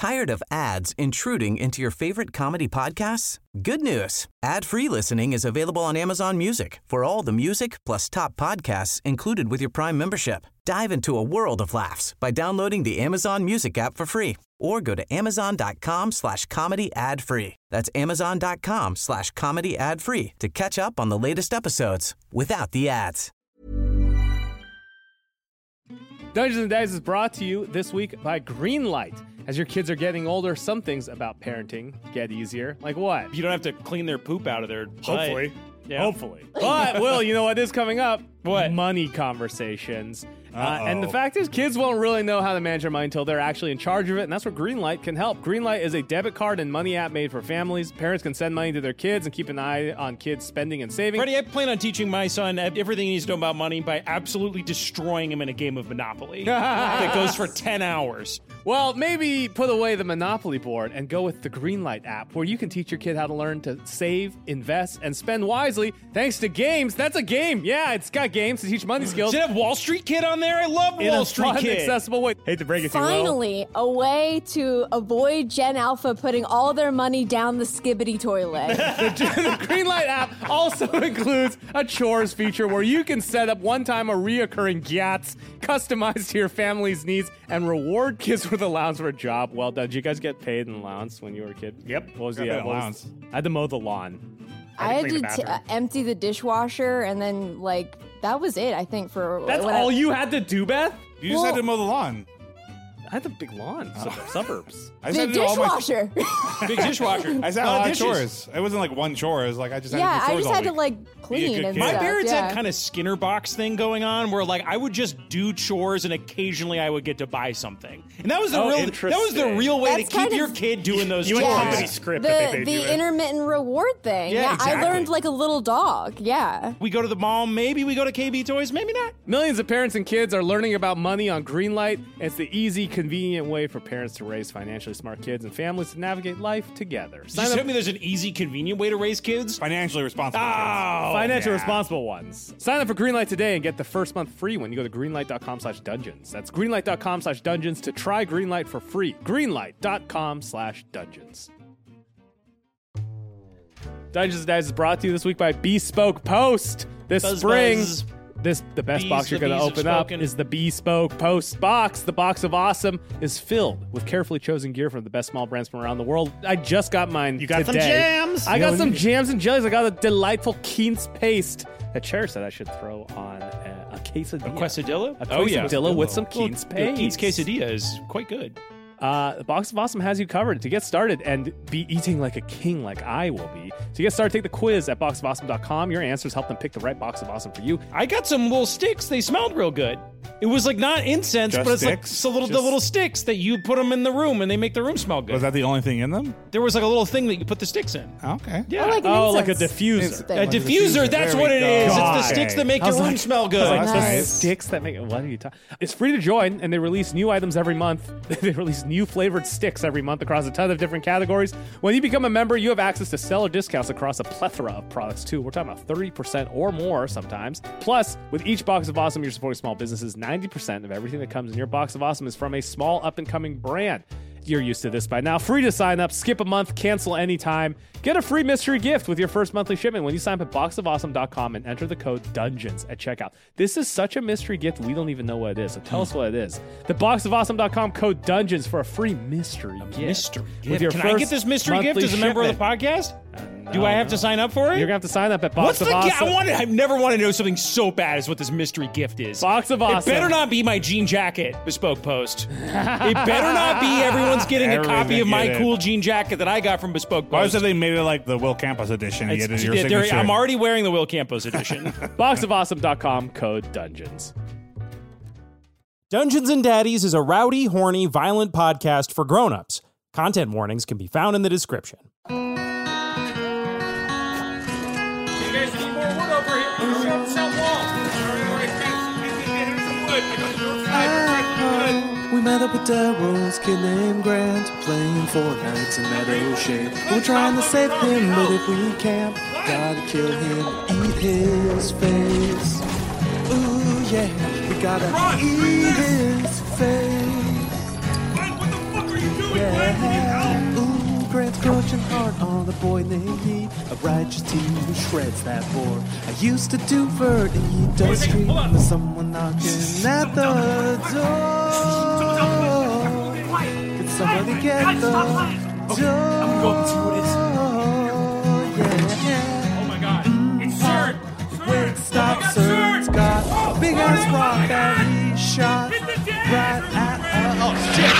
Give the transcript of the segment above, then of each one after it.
Tired of ads intruding into your favorite comedy podcasts? Good news. Ad-free listening is available on Amazon Music for all the music plus top podcasts included with your Prime membership. Dive into a world of laughs by downloading the Amazon Music app for free or go to amazon.com/comedy ad-free. That's amazon.com/comedy ad-free to catch up on the latest episodes without the ads. Dungeons & Daddies is brought to you this week by Greenlight. As your kids are getting older, some things about parenting get easier. Like what? You don't have to clean their poop out of their Hopefully. butt. Yeah. Hopefully. But, Will, you know what is coming up? What? Money conversations. And the fact is, kids won't really know how to manage their money until they're actually in charge of it, and that's where Greenlight can help. Greenlight is a debit card and money app made for families. Parents can send money to their kids and keep an eye on kids' spending and saving. Freddie, I plan on teaching my son everything he needs to know about money by absolutely destroying him in a game of Monopoly that goes for 10 hours. Well, maybe put away the Monopoly board and go with the Greenlight app, where you can teach your kid how to learn to save, invest, and spend wisely thanks to games. That's a game. Yeah, it's got games to teach money skills. Does it have Wall Street Kid on there? I love Wall Street fun, Kid. Accessible way. Hate to break it to you, Will. Finally, a way to avoid Gen Alpha putting all their money down the skibbity toilet. The Greenlight app also includes a chores feature where you can set up one-time or reoccurring gyats customized to your family's needs and reward kids with allowance for a job well done. Did you guys get paid an allowance when you were a kid? Yep. What was Got the paid allowance? I had to mow the lawn. I had clean the to bathroom. empty the dishwasher, and then, that was it, I think, for... That's when all you had to do, Beth? You just had to mow the lawn. I had the big lawn, suburbs. I just The had to do all my. dishwasher! Big dishwasher. I just had a lot of chores. It wasn't like one chore. It was like I just had Yeah, to do I chores just all had to, week. clean good and kid. My stuff. parents yeah. had kind of Skinner box thing going on where I would just do chores and occasionally I would get to buy something. And that was the real way That's to keep kind your of- kid doing those You chores. went company script that they paid you The in. intermittent reward thing. Yeah, I exactly. learned like a little dog. Yeah. We go to the mall, maybe we go to KB Toys, maybe not. Millions of parents and kids are learning about money on Greenlight. It's the easy, convenient way for parents to raise financially smart kids and families to navigate life together. Did you tell me there's an easy, convenient way to raise kids? Financially responsible. kids. Financially yeah. responsible ones. Sign up for Greenlight today and get the first month free when you go to greenlight.com/dungeons. That's greenlight.com/dungeons to try Greenlight for free. Greenlight.com/dungeons. Dungeons & Daddies is brought to you this week by Bespoke Post. This Buzz, spring, buzz. the best Bees, box you're the going to bees have open up spoken. is the Bespoke Post box. The box of awesome is filled with carefully chosen gear from the best small brands from around the world. I just got mine You got some today. jams. I got some jams and jellies. I got a delightful Keen's paste that Cher said I should throw on a quesadilla. A quesadilla? A quesadilla with some Keen's paste. Keen's quesadilla is quite good. The Box of Awesome has you covered to get started and be eating like a king like I will be. To get started, take the quiz at boxofawesome.com. Your answers help them pick the right Box of Awesome for you. I got some little sticks. They smelled real good. It was like not incense, Just but it's sticks? like the little sticks that you put them in the room and they make the room smell good. Was that the only thing in them? There was like a little thing that you put the sticks in. Okay. Yeah. Like an Oh, like a incense diffuser. thing. A diffuser, that's There what we it go. is. It's the God. sticks that make I your was room like- smell good. Like the Nice. sticks that make what are you talking? It's free to join, and they release new items every month. They release new flavored sticks every month across a ton of different categories. When you become a member, you have access to seller discounts across a plethora of products too. We're talking about 30% or more sometimes. Plus, with each Box of Awesome, you're supporting small businesses. 90% of everything that comes in your Box of Awesome is from a small up-and-coming brand. You're used to this by now. Free to sign up, skip a month, cancel anytime. Get a free mystery gift with your first monthly shipment when you sign up at boxofawesome.com and enter the code DUNGEONS at checkout. This is such a mystery gift, we don't even know what it is. So tell us what it is. The boxofawesome.com code DUNGEONS for a free mystery gift. Mystery With gift. your Can I get first this mystery gift monthly as a member of the shipment. podcast? Do I have to sign up for it? You're going to have to sign up at What's Box the of gift? Awesome. I've never wanted to know something so bad as what this mystery gift is. Box of Awesome. It better not be my jean jacket, Bespoke Post. It better not be everyone's getting a copy of my Get it. cool jean jacket that I got from Bespoke Why Post. said they made it like the Will Campos edition? You get your signature. I'm already wearing the Will Campos edition. Boxofawesome.com code DUNGEONS. Dungeons and Daddies is a rowdy, horny, violent podcast for grown-ups. Content warnings can be found in the description. We met up with Daryl's kid named Grant, playing Fortnite in Meadow Shade. We're trying to save him, but if we can't, gotta kill him, eat his face. Ooh yeah, we gotta eat his face. What the fuck are you doing? yeah. Ooh, Grant's crushing hard on a boy named Pete, a righteous teen who shreds that board. I used to do Vert Industry with someone knocking at the door. Could somebody get the door? Okay, I'm going to see what it is. Yeah. Oh my god. It's Surt! Wait, stop, Surt's got a big ass rock that he shot right at oh shit.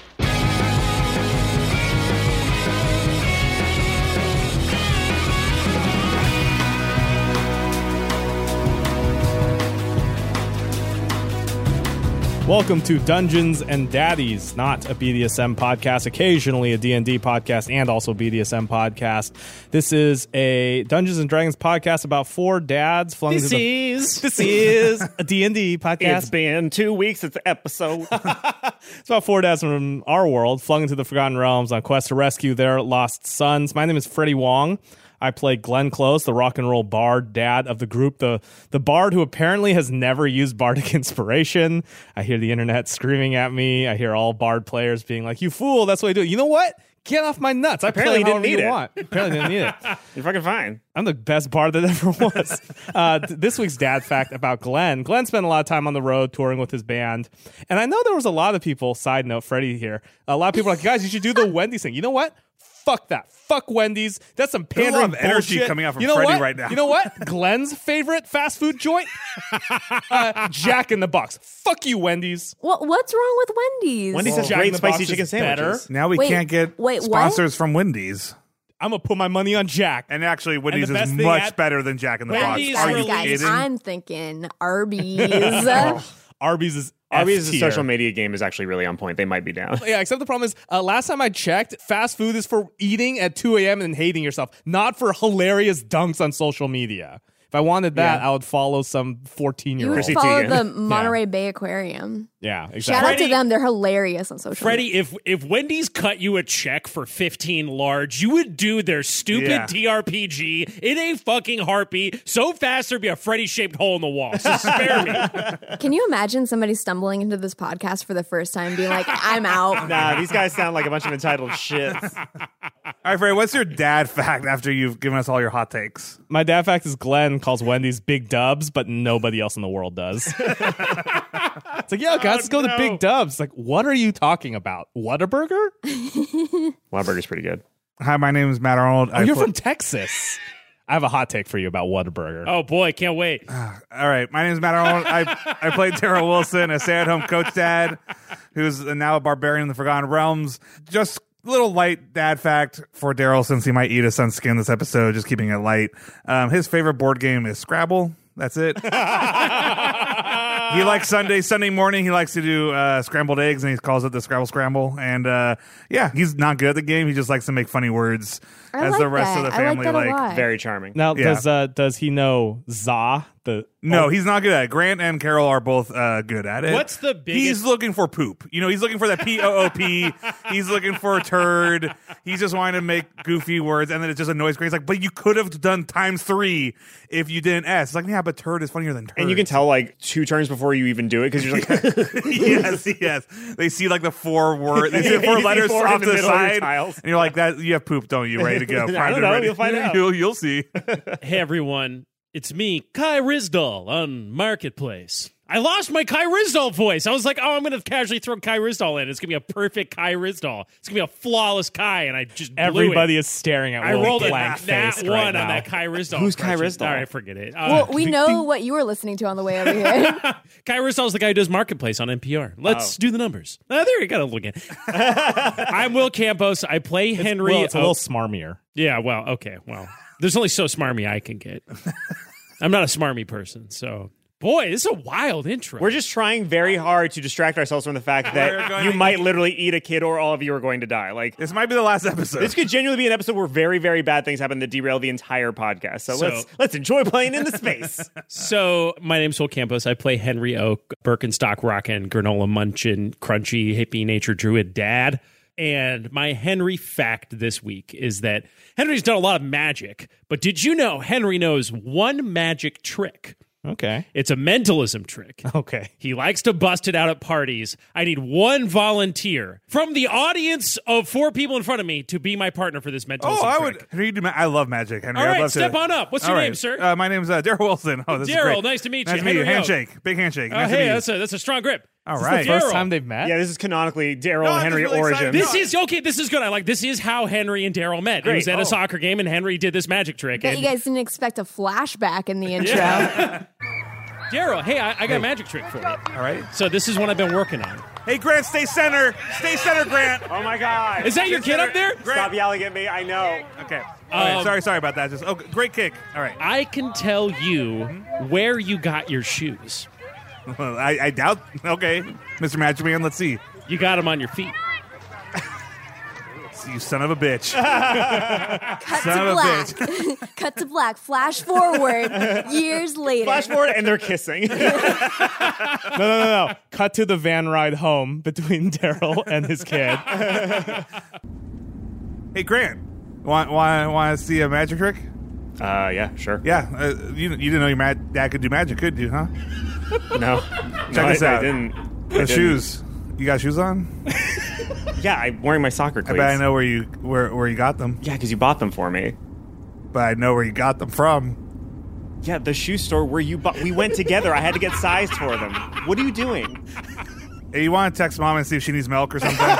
Welcome to Dungeons and Daddies, not a BDSM podcast, occasionally a D&D podcast, and also BDSM podcast. This is a Dungeons and Dragons podcast about four dads flung This is a D&D podcast. It's been 2 weeks since the episode. It's about four dads from our world flung into the Forgotten Realms on quest to rescue their lost sons. My name is Freddie Wong. I play Glenn Close, the rock and roll bard dad of the group, the bard who apparently has never used bardic inspiration. I hear the internet screaming at me. I hear all bard players being like, "You fool, that's what I do." You know what? Get off my nuts. Apparently play didn't need it. Want. Apparently didn't need it. You're fucking fine. I'm the best bard that ever was. This week's dad fact about Glenn. Glenn spent a lot of time on the road touring with his band. And I know there was a lot of people, side note, Freddie here, a lot of people are like, guys, you should do the Wendy's thing. You know what? Fuck that. Fuck Wendy's. That's some pandering There's a lot of energy bullshit. coming out from you know Freddie what? right now. You know what? Glenn's favorite fast food joint? Jack in the Box. Fuck you, Wendy's. What's wrong with Wendy's? Wendy's has Jack in great the spicy Box chicken is better. sandwiches. Now we Wait, can't get what? sponsors from Wendy's. I'm going to put my money on Jack. And actually, Wendy's the is best thing much better than Jack in the Wendy's Box. Are you guys, kidding? I'm thinking Arby's. Arby's is Arby's' F-tier. social media game is actually really on point. They might be down. Yeah, except the problem is, last time I checked, fast food is for eating at 2 a.m. and hating yourself, not for hilarious dunks on social media. If I wanted that, I would follow some 14-year-old. You would Chrissy follow Teigen. the Monterey Bay Aquarium. Yeah, exactly. Shout out to Freddie- them. They're hilarious on social media. Freddie, if Wendy's cut you a check for 15 large, you would do their stupid Yeah. TRPG in a fucking heartbeat so fast there'd be a Freddy-shaped hole in the wall. So spare me. Can you imagine somebody stumbling into this podcast for the first time being like, I'm out? Nah, these guys sound like a bunch of entitled shits. All right, Freddie, what's your dad fact after you've given us all your hot takes? My dad fact is Glenn calls Wendy's Big Dubs, but nobody else in the world does. It's like, yo, guys, let's go to Big Dubs. Like, what are you talking about? Whataburger? Whataburger's pretty good. Hi, my name is Matt Arnold. Oh, you're from Texas. I have a hot take for you about Whataburger. Oh, boy, can't wait. All right, my name is Matt Arnold. I played Daryl Wilson, a stay-at-home coach dad who's now a barbarian in the Forgotten Realms. Just a little light dad fact for Daryl, since he might eat his son's skin this episode, just keeping it light. His favorite board game is Scrabble. That's it. He likes Sunday morning. He likes to do scrambled eggs, and he calls it the Scrabble Scramble. And yeah, he's not good at the game. He just likes to make funny words as the rest of the family I like that a lot. Very charming. Now, Yeah. does he know za? No, he's not good at it. Grant and Carol are both good at it. What's the biggest- He's looking for poop. You know, he's looking for that P-O-O-P. He's looking for turd. He's just wanting to make goofy words, and then it just annoys Grant. He's like, but you could have done ×3 if you didn't S. It's like, yeah, but turd is funnier than turd. And you can tell like 2 turns before you even do it because you're like, yes. They see like the 4 words. They see the 4 letters Four in off the to the middle of your side, tiles. and you're like, that. You have poop, don't you? Ready to go? I Primed don't and know. ready. You'll find out. You'll see. Hey, everyone. It's me, Kai Rizdal, on Marketplace. I lost my Kai Rizdal voice. I was like, oh, I'm going to casually throw Kai Rizdal in. It's going to be a perfect Kai Rizdal. It's going to be a flawless Kai, and I just blew Everybody it. is staring at I Will rolled a blank nat face 1 right on now. that Kai Rizdal. Who's Kai impression. Rizdal? All right, forget it. Well, we know what you were listening to on the way over here. Kai Rizdal's the guy who does Marketplace on NPR. Let's do the numbers. There you got to look at. I'm Will Campos. I play Henry. Well, it's a little smarmier. Yeah, well, okay. Well, there's only so smarmy I can get. I'm not a smarmy person, so... Boy, this is a wild intro. we're just trying very hard to distract ourselves from the fact that you might literally eat a kid or all of you are going to die. Like, This might be the last episode. this could genuinely be an episode where very, very bad things happen that derail the entire podcast. So let's enjoy playing in the space. So, my name's Will Campos. I play Henry Oak, Birkenstock rockin', granola munchin', crunchy, hippie nature druid dad. And my Henry fact this week is that Henry's done a lot of magic, but did you know Henry knows one magic trick? Okay. It's a mentalism trick. Okay. He likes to bust it out at parties. I need one volunteer from the audience of 4 people in front of me to be my partner for this mentalism I trick. would. Henry, I love magic. Henry, All I'd right, love step to, on up. What's All your right. name, sir? My name's Daryl Wilson. Oh, this is great. Daryl, nice to meet you. Nice to meet you. Henry Oak. Handshake. Big handshake. Oh, Nice to hey, meet you. that's a strong grip. All Is right. this the first Daryl. time they've met? Yeah, this is canonically Daryl No, and I'm Henry just really origins. excited. This is good. I like this is how Henry and Daryl met. He was Great. at a soccer game and Henry did this magic trick. Bet And you guys didn't expect a flashback in the intro. Daryl, hey, I got a magic trick for you. All right. So this is what I've been working on. Hey, Grant, stay center. Stay center, Grant. Oh my God! Is that your kid up there? Stop yelling at me. I know. Okay. All right. Sorry about that. Just great kick. All right. I can tell you where you got your shoes. Well, I doubt. Okay, Mr. Magic Man. Let's see. You got them on your feet. You son of a bitch. Cut Son to of a black. Cut to black. Flash forward. Years later. Flash forward, and they're kissing. No. Cut to the van ride home between Daryl and his kid. Hey, Grant. Want to see a magic trick? Yeah, sure. Yeah. You didn't know your dad could do magic, could you? Huh? No. Check this out. I didn't. The shoes. You got shoes on? Yeah, I'm wearing my soccer I cleats. bet I know where you got them. Yeah, because you bought them for me. But I know where you got them from. Yeah, the shoe store where you bought. We went together. I had to get sized for them. What are you doing? Hey, you want to text mom and see if she needs milk or something?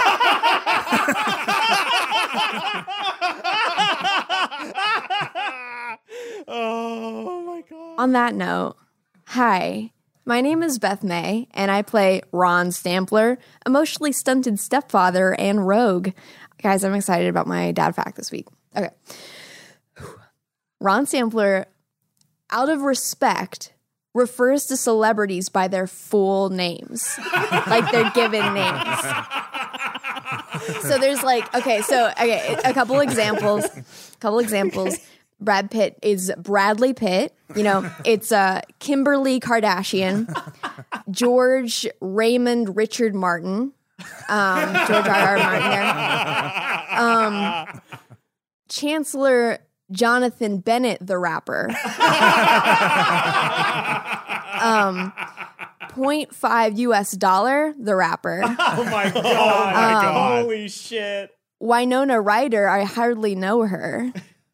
Oh my God. On that note, hi. My name is Beth May, and I play Ron Stampler, emotionally stunted stepfather and rogue. Guys, I'm excited about my dad fact this week. Okay. Ron Stampler, out of respect, refers to celebrities by their full names, like their given names. So there's a couple examples. Brad Pitt is Bradley Pitt. You know, it's Kimberly Kardashian, George Raymond Richard Martin, George R.R. Martin there, Chancellor Jonathan Bennett, the rapper, 0.5 US dollar, the rapper, Oh my God. Holy shit. Winona Ryder, I hardly know her.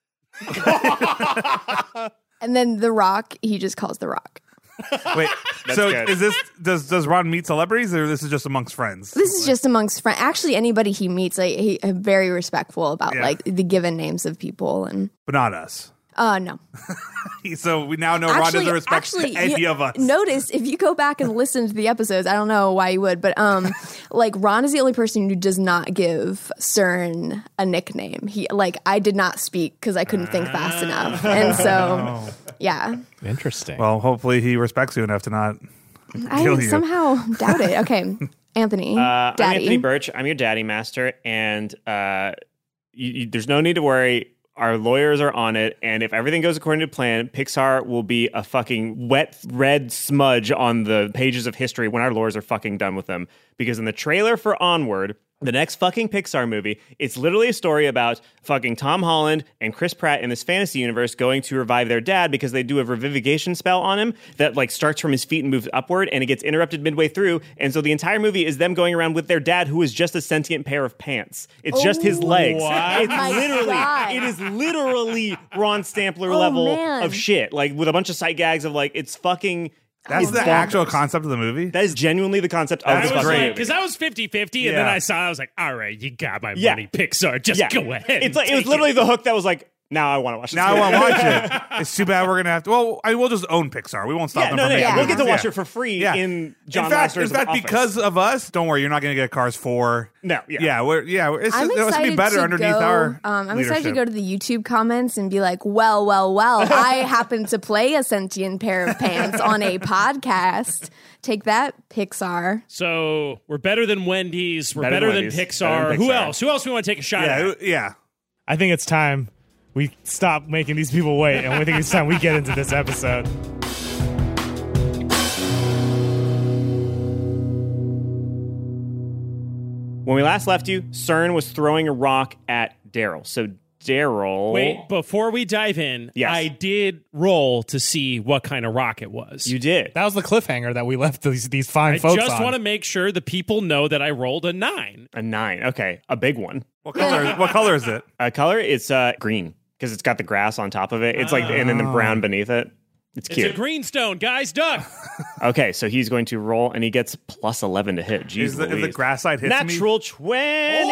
And then The Rock, he just calls The Rock. Wait, so good. is this does Ron meet celebrities or this is just amongst friends? This is just amongst friends. Actually, anybody he meets, he very respectful about Yeah. like the given names of people. And But not us. no, So we now know Ron doesn't respect any of us. Notice if you go back and listen to the episodes, I don't know why you would, but like Ron is the only person who does not give CERN a nickname. I did not speak because I couldn't think fast enough, and so yeah, Interesting. Well, hopefully he respects you enough to not I kill you. somehow doubt it. Okay, Anthony, I'm Daddy. Anthony Birch. I'm your daddy master, and there's no need to worry. Our lawyers are on it, and if everything goes according to plan, Pixar will be a fucking wet red smudge on the pages of history when our lawyers are fucking done with them. Because in the trailer for Onward, the next fucking Pixar movie, it's literally a story about fucking Tom Holland and Chris Pratt in this fantasy universe going to revive their dad because they do a revivification spell on him that like starts from his feet and moves upward, and it gets interrupted midway through. And so the entire movie is them going around with their dad, who is just a sentient pair of pants. It's just his legs. It's My God. it is literally Ron Stampler Oh, level man. of shit, like with a bunch of sight gags of like it's fucking. That's it's the bonkers. actual concept of the movie. That is genuinely the concept of I this was fucking like, movie. because I was 50-50, and Yeah. then I saw it, I was like, all right, you got my Yeah. money, Pixar. Just Yeah. go ahead. It's like it was literally the hook that was like, now I want to watch this. Now I movie. want to watch it. It's too bad we're gonna have to. Well, we'll just own Pixar. We won't stop Yeah, them no, from no, making yeah. We'll get to movies. watch Yeah. it for free Yeah. in John in fact, Lasseter's office. because of us, don't worry, you're not going to get Cars 4. No, yeah. It's I'm going to excited be better to underneath go, our I'm excited to leadership. go to the YouTube comments and be like, well, I happen to play a sentient pair of pants on a podcast. Take that, Pixar. So we're better than Wendy's. We're Better better than than Wendy's. Pixar. Better than Who Pixar. else? Who else we want to take a shot Yeah, at? yeah. I think it's time we stop making these people wait, and I think it's time we get into this episode. When we last left you, CERN was throwing a rock at Daryl. So Daryl. Wait, before we dive in, Yes. I did roll to see what kind of rock it was. You did. That was the cliffhanger that we left these fine I folks just on. want to make sure the people know that I rolled a 9. A 9. Okay, a big one. What color is it? Color, it's green because it's got the grass on top of it. It's like, and then the brown beneath it. It's It's cute. a greenstone, guys. Duck. Okay, so he's going to roll, and he gets plus 11 to hit. Jeez, Is the Louise. grass side hits me? Natural 20.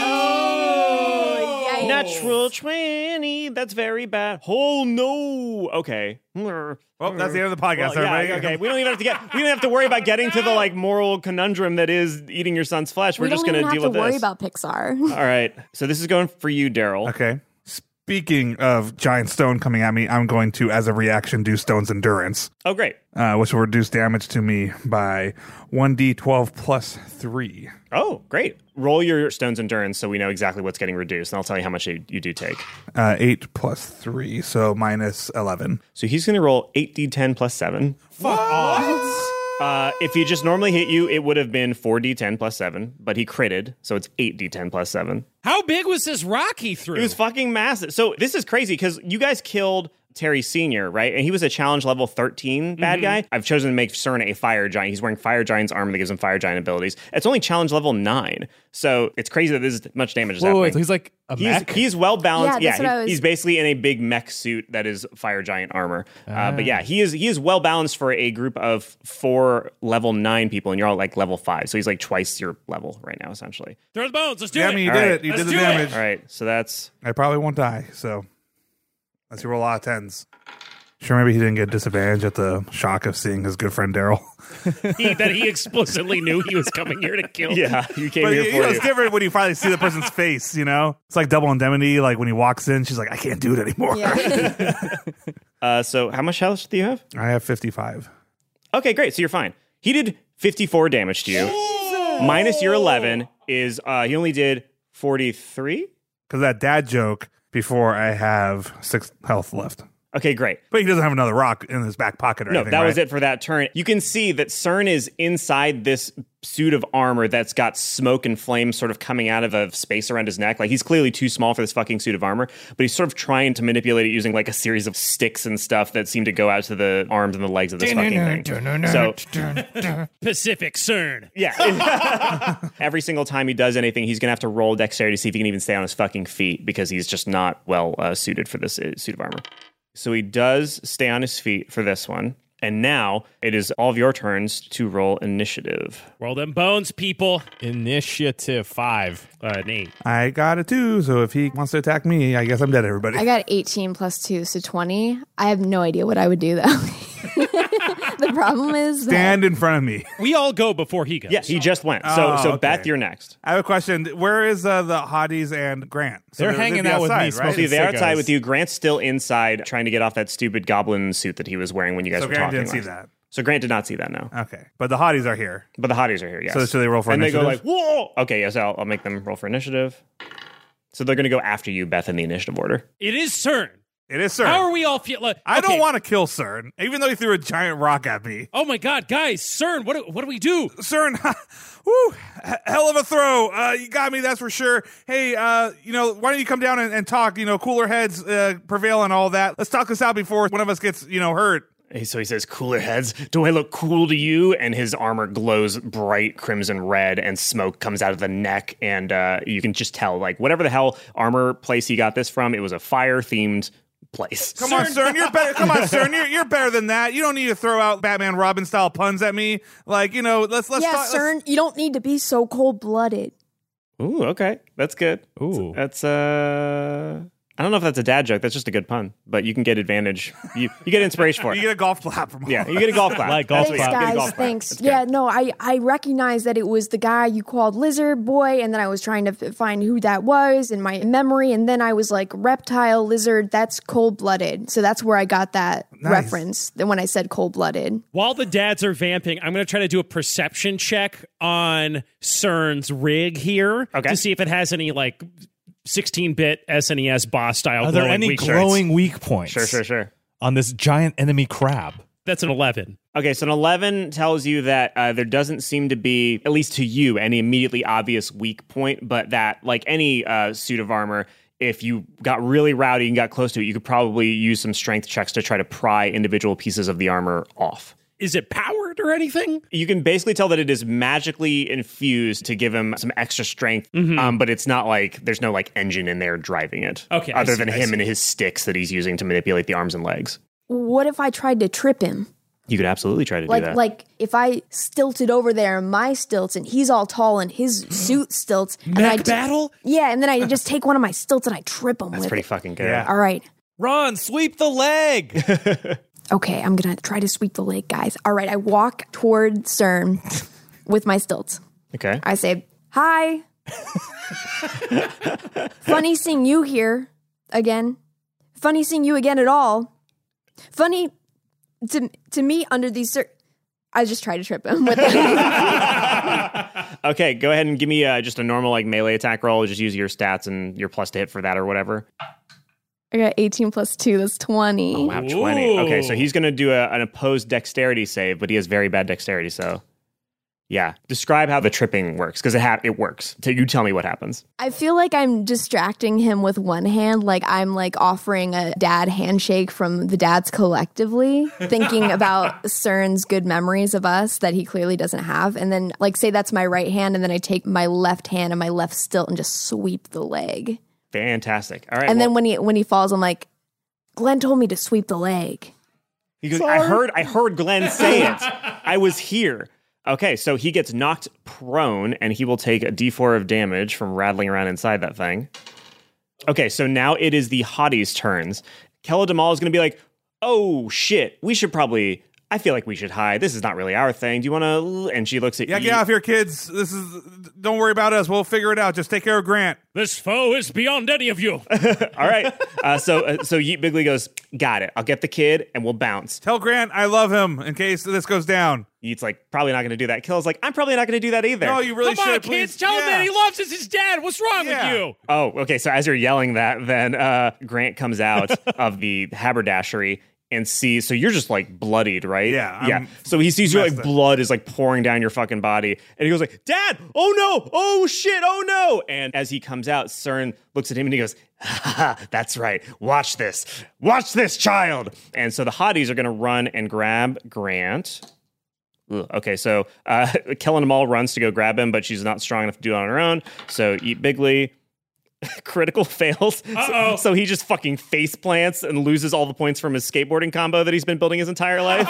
Yikes. Natural 20. That's very bad. Oh no. Okay. Well, that's the end of the podcast, Well, yeah, everybody. okay. We don't even have to worry about getting to the like moral conundrum that is eating your son's flesh. We're We just don't going even to have deal to with worry this. about Pixar. All right. So this is going for you, Daryl. Okay. Speaking of giant stone coming at me, I'm going to, as a reaction, do Stone's Endurance, Oh, great. which will reduce damage to me by 1d12 plus 3. Oh, great. Roll your Stone's Endurance so we know exactly what's getting reduced, and I'll tell you how much you do take. 8 plus 3, so minus 11. So he's going to roll 8d10 plus 7. Fuck off. If he just normally hit you, it would have been 4d10 plus 7, but he critted, so it's 8d10 plus 7. How big was this rock he threw? It was fucking massive. So this is crazy because you guys killed Terry Sr., right? And he was a challenge level 13 bad guy. I've chosen to make CERN a fire giant. He's wearing fire giant's armor that gives him fire giant abilities. It's only challenge level 9. So it's crazy that this much damage is happening. Wait, so he's like a mech? He's well balanced. Yeah, that's what I was- He's basically in a big mech suit that is fire giant armor. But yeah, he is well balanced for a group of 4 level 9 people, and you're all like level 5. So he's like twice your level right now, essentially. Throw the bones. Let's do Yeah, it. I mean, you All did right. it. You Let's did the do it. damage. All right, so that's I probably won't die, so unless you roll a lot of 10s. Sure, maybe he didn't get disadvantage at the shock of seeing his good friend Daryl. That he explicitly knew he was coming here to kill. yeah. You came But here you for know, you. it's different when you finally see the person's face, you know? It's like Double Indemnity, like when he walks in, she's like, I can't do it anymore. Yeah. So how much health do you have? I have 55. Okay, great. So you're fine. He did 54 damage to you. Minus your 11 is he only did 43. Because that dad joke before I have 6 health left. Okay, great. But he doesn't have another rock in his back pocket or No, anything, that was right? it for that turn. You can see that CERN is inside this suit of armor that's got smoke and flames sort of coming out of a space around his neck. Like, he's clearly too small for this fucking suit of armor, but he's sort of trying to manipulate it using like a series of sticks and stuff that seem to go out to the arms and the legs of this fucking thing. So, Pacific CERN. yeah. Every single time he does anything, he's going to have to roll dexterity to see if he can even stay on his fucking feet because he's just not well suited for this suit of armor. So he does stay on his feet for this one. And now it is all of your turns to roll initiative. Roll them bones, people. Initiative 5. An 8. I got it too, so if he wants to attack me, I guess I'm dead, everybody. I got 18 plus 2, so 20. I have no idea what I would do, though. The problem is that Stand in front of me. We all go before he goes. Yeah, he just went. So Oh, okay. Beth, you're next. I have a question. Where is the hotties and Grant? So They're they'd hanging be out with me, outside, So smoking they're Sickos. outside with you. Grant's still inside trying to get off that stupid goblin suit that he was wearing when you guys So were Grant talking. didn't see last. that. So Grant did not see that, no. Okay. But the hotties are here. But the hotties are here, yes. So should they roll for and initiative? they go like, whoa! Okay, yes, I'll make them roll for initiative. So they're going to go after you, Beth, in the initiative order. It is CERN. It is CERN. How are we all feeling? I don't want to kill CERN, even though he threw a giant rock at me. Oh my God, guys, CERN, what do we do? CERN, woo, hell of a throw. You got me, that's for sure. Hey, why don't you come down and talk? Cooler heads prevail and all that. Let's talk this out before one of us gets, hurt. So he says, cooler heads, do I look cool to you? And his armor glows bright crimson red and smoke comes out of the neck. And you can just tell, like, whatever the hell armor place he got this from, it was a fire-themed place. Come on, CERN, you're better. Come on, CERN, you're better than that. You don't need to throw out Batman Robin style puns at me. Like, let's yeah, talk. CERN, you don't need to be so cold-blooded. Ooh, okay. That's good. Ooh. That's, I don't know if that's a dad joke. That's just a good pun. But you can get advantage. You get inspiration for You it. get a golf clap from Yeah, you get a golf clap. Like golf That's Thanks, what you get. You get a guys. golf clap. Thanks. That's good. Yeah, no, I recognize that it was the guy you called Lizard Boy, and then I was trying to find who that was in my memory, and then I was like, reptile, lizard, that's cold-blooded. So that's where I got that Nice. reference when I said cold-blooded. While the dads are vamping, I'm going to try to do a perception check on CERN's rig here Okay. to see if it has any, like, 16-bit SNES boss style Are there glowing any weak glowing shirts. weak points? Sure. On this giant enemy crab. That's an 11. Okay, so an 11 tells you that there doesn't seem to be, at least to you, any immediately obvious weak point, but that, like any suit of armor, if you got really rowdy and got close to it, you could probably use some strength checks to try to pry individual pieces of the armor off. Is it powered or anything? You can basically tell that it is magically infused to give him some extra strength, but it's not like there's no like engine in there driving it. Okay, other than him and his sticks that he's using to manipulate the arms and legs. What if I tried to trip him? You could absolutely try to do that. Like if I stilted over there my stilts and he's all tall and his suit stilts. Mech battle? Yeah, and then I just take one of my stilts and I trip him That's with pretty it. fucking good. Yeah. All right. Ron, sweep the leg. Okay, I'm going to try to sweep the leg, guys. All right, I walk toward CERN with my stilts. Okay. I say, hi. Funny seeing you here again. Funny seeing you again at all. Funny to me under these I just try to trip him with it. Okay, go ahead and give me just a normal like melee attack roll. Just use your stats and your plus to hit for that or whatever. I got 18 plus 2, that's 20. Oh, wow, 20. Okay, so he's going to do an opposed dexterity save, but he has very bad dexterity, so... Yeah, describe how the tripping works, because it works. So you tell me what happens. I feel like I'm distracting him with one hand, like I'm like offering a dad handshake from the dads collectively, thinking about CERN's good memories of us that he clearly doesn't have. And then like say that's my right hand, and then I take my left hand and my left stilt and just sweep the leg. Fantastic. All right. And then when he falls, I'm like, Glenn told me to sweep the leg. He goes, I heard Glenn say it. I was here. Okay, so he gets knocked prone, and he will take a d4 of damage from rattling around inside that thing. Okay, so now it is the hotties' turns. Kella Demal is going to be like, oh, shit, I feel like we should hide. This is not really our thing. Do you want to... And she looks at you. Yeah, get off here, kids. Don't worry about us. We'll figure it out. Just take care of Grant. This foe is beyond any of you. All right. So Yeet Bigley goes, got it. I'll get the kid, and we'll bounce. Tell Grant I love him in case this goes down. Yeet's like, probably not going to do that. Kella's like, I'm probably not going to do that either. No, you really Come should. on, Please. kids. Tell him that he loves us. His dad. What's wrong with you? Oh, okay. So as you're yelling that, then Grant comes out of the haberdashery and sees, so you're just like bloodied, right? Yeah. So he sees you like messed up. blood is like pouring down your fucking body. And he goes like, Dad, oh no, oh shit, oh no. And as he comes out, CERN looks at him and he goes, that's right. Watch this, child. And so the hotties are going to run and grab Grant. Ugh. Okay, so Kellen Demal runs to go grab him, but she's not strong enough to do it on her own. So Yeet Bigley critical fails. So he just fucking face plants and loses all the points from his skateboarding combo that he's been building his entire life.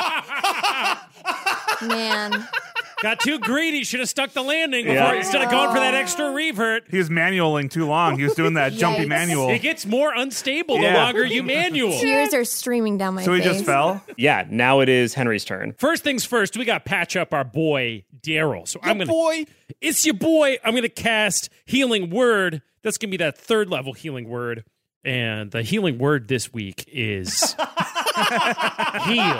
Man. Got too greedy. Should have stuck the landing before instead of going for that extra revert. He was manualing too long. He was doing that jumpy Yikes. manual. It gets more unstable the Yeah. longer you manual. Tears are streaming down my So he face. just fell? Yeah, now it is Henry's turn. First things first, we got to patch up our boy Daryl. So I'm gonna, boy. it's your boy. I'm gonna cast Healing Word. That's gonna be that 3rd level Healing Word, and the Healing Word this week is heal.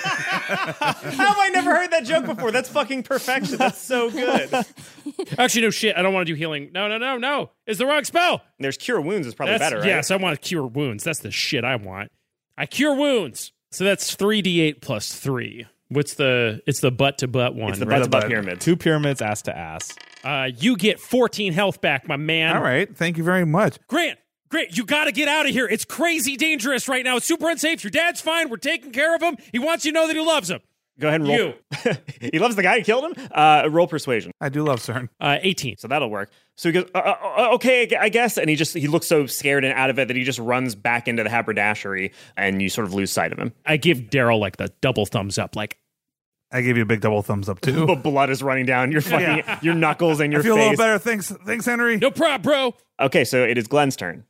How have I never heard that joke before? That's fucking perfection. That's so good. Actually, no shit. I don't want to do healing. No. It's the wrong spell. There's Cure Wounds is probably better, right? Yes, I want to cure wounds. That's the shit I want. I cure wounds. So that's 3d8 plus 3. It's the butt to butt one. It's the right? butt pyramid. 2 pyramids, ass to ass. You get 14 health back, my man. All right. Thank you very much. Grant, you got to get out of here. It's crazy dangerous right now. It's super unsafe. Your dad's fine. We're taking care of him. He wants you to know that he loves him. Go ahead and roll. You. He loves the guy who killed him. Roll persuasion. I do love CERN. 18. So that'll work. So he goes, okay, I guess. And he looks so scared and out of it that he just runs back into the haberdashery and you sort of lose sight of him. I give Daryl like the double thumbs up. Like, I gave you a big double thumbs up, too. But blood is running down your fucking, your knuckles and your I feel face. a little better. Thanks, Henry. no problem, bro. Okay, so it is Glenn's turn.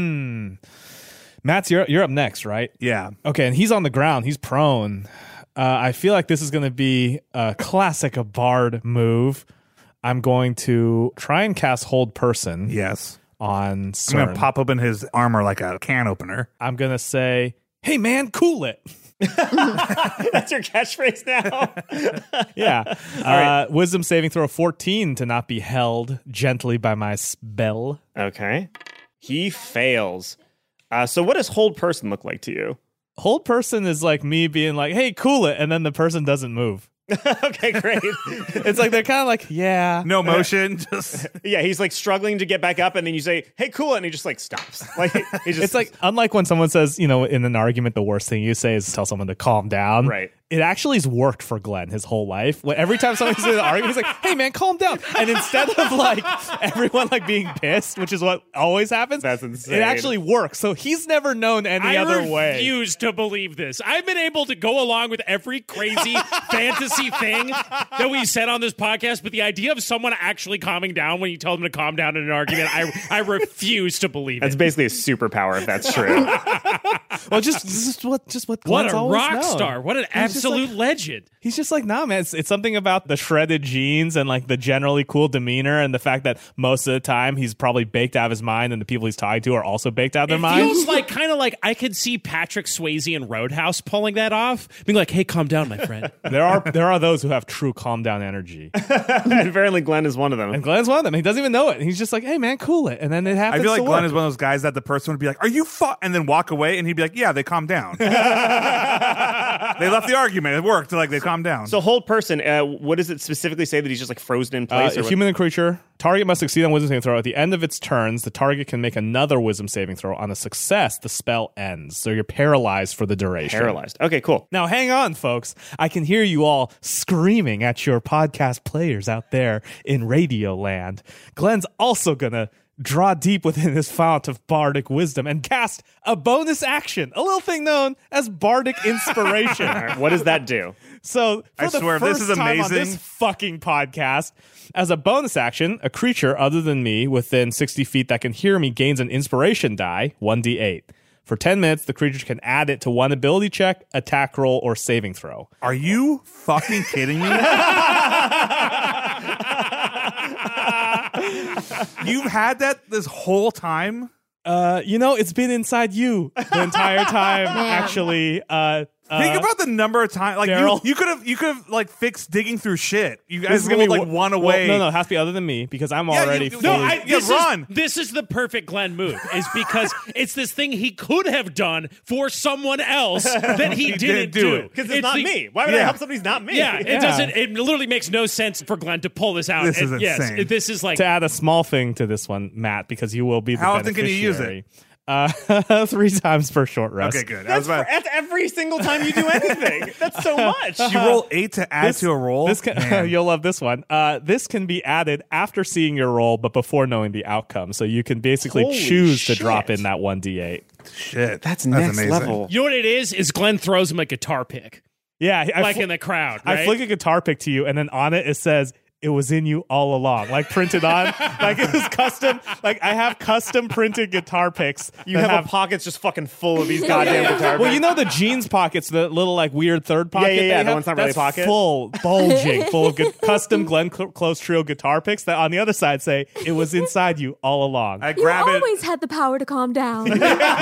Matt's, you're up next, right? Yeah. Okay, and he's on the ground. He's prone. I feel like this is going to be a classic bard move. I'm going to try and cast Hold Person Yes. on I'm CERN. going to pop open his armor like a can opener. I'm going to say, hey, man, cool it. That's your catchphrase now. Yeah. Wisdom saving throw 14 to not be held gently by my spell. Okay. He fails. So what does Hold Person look like to you? Hold Person is like me being like, hey, cool it. And then the person doesn't move. Okay, great. It's like they're kind of like, yeah. No motion, just Yeah, he's like struggling to get back up, and then you say, "Hey, cool," and he just like stops. Like he just, It's like, unlike when someone says, in an argument, the worst thing you say is tell someone to calm down. Right. It actually has worked for Glenn his whole life. Every time someone's in an argument, he's like, hey, man, calm down. And instead of like everyone like being pissed, which is what always happens, That's insane. it actually works. So he's never known any other way. I refuse to believe this. I've been able to go along with every crazy fantasy thing that we said on this podcast, but the idea of someone actually calming down when you tell them to calm down in an argument, I refuse to believe that's it. basically a superpower if that's true. Well, just what What Glenn's a always rock known. star. What an He's just absolute like- legend. He's just like, nah, man, it's something about the shredded jeans and like the generally cool demeanor and the fact that most of the time he's probably baked out of his mind and the people he's tied to are also baked out of their It mind. feels like kind of like I could see Patrick Swayze in Roadhouse pulling that off, being like, "Hey, calm down, my friend." There are those who have true calm down energy. And apparently, Glenn is one of them. And Glenn's one of them. He doesn't even know it. He's just like, hey, man, cool it. And then it I happens. feel like to Glenn work. is one of those guys that the person would be like, "Are you and then walk away, and he'd be like, "Yeah, they calmed down. They left the argument. It worked. Like they calmed down." So, hold person. What does it specifically say that he's just like frozen in place? A human and creature. Target must succeed on wisdom saving throw. At the end of its turns, the target can make another wisdom saving throw. On a success, the spell ends. So you're paralyzed for the duration. Paralyzed. Okay, cool. Now, hang on, folks. I can hear you all screaming at your podcast players out there in Radio Land. Glenn's also going to draw deep within his fount of bardic wisdom and cast a bonus action, a little thing known as bardic inspiration. All right, what does that do? So, for I the swear, first this is time on amazing. this fucking podcast, as a bonus action, a creature other than me within 60 feet that can hear me gains an inspiration die, 1d8. For 10 minutes, the creature can add it to one ability check, attack roll, or saving throw. Are you fucking kidding me? You've had that this whole time? It's been inside you the entire time, actually. Think about the number of times. Like Daryl. you could have like fixed digging through shit. You This guys is gonna rolled be like one away. Well, no, it has to be other than me because I'm Yeah, already you- fully. no, I- This run. This is the perfect Glenn move, is because it's this thing he could have done for someone else that he didn't do. Because it's not me. Why would I Yeah. help somebody who's not me? Yeah, it doesn't. It literally makes no sense for Glenn to pull this out. This is And yes, insane. this is like to add a small thing to this one, Matt, because you will be the How often can you use beneficiary. 3 times per short rest. Okay, good. I was about, That's every single time you do anything. That's so much. you roll 8 to add to a roll. This can, Man. you'll love this one. This can be added after seeing your roll, but before knowing the outcome. So you can basically Holy choose to shit. drop in that 1d8. Shit. That's next amazing. level. you know what it is Glenn throws him a guitar pick, Yeah, like in the crowd. I Right? flick a guitar pick to you, and then on it says, "It was in you all along," like printed on, like it was custom. Like I have custom printed guitar picks. You that have a pockets just fucking full of these goddamn guitar Well, picks. you know the jeans pockets, the little like weird third pocket. yeah, they the have? one's not really That's a pocket? full, bulging, full of custom Glenn Close Trio guitar picks that on the other side say, "It was inside you all along." I You grab it. always had the power to calm down.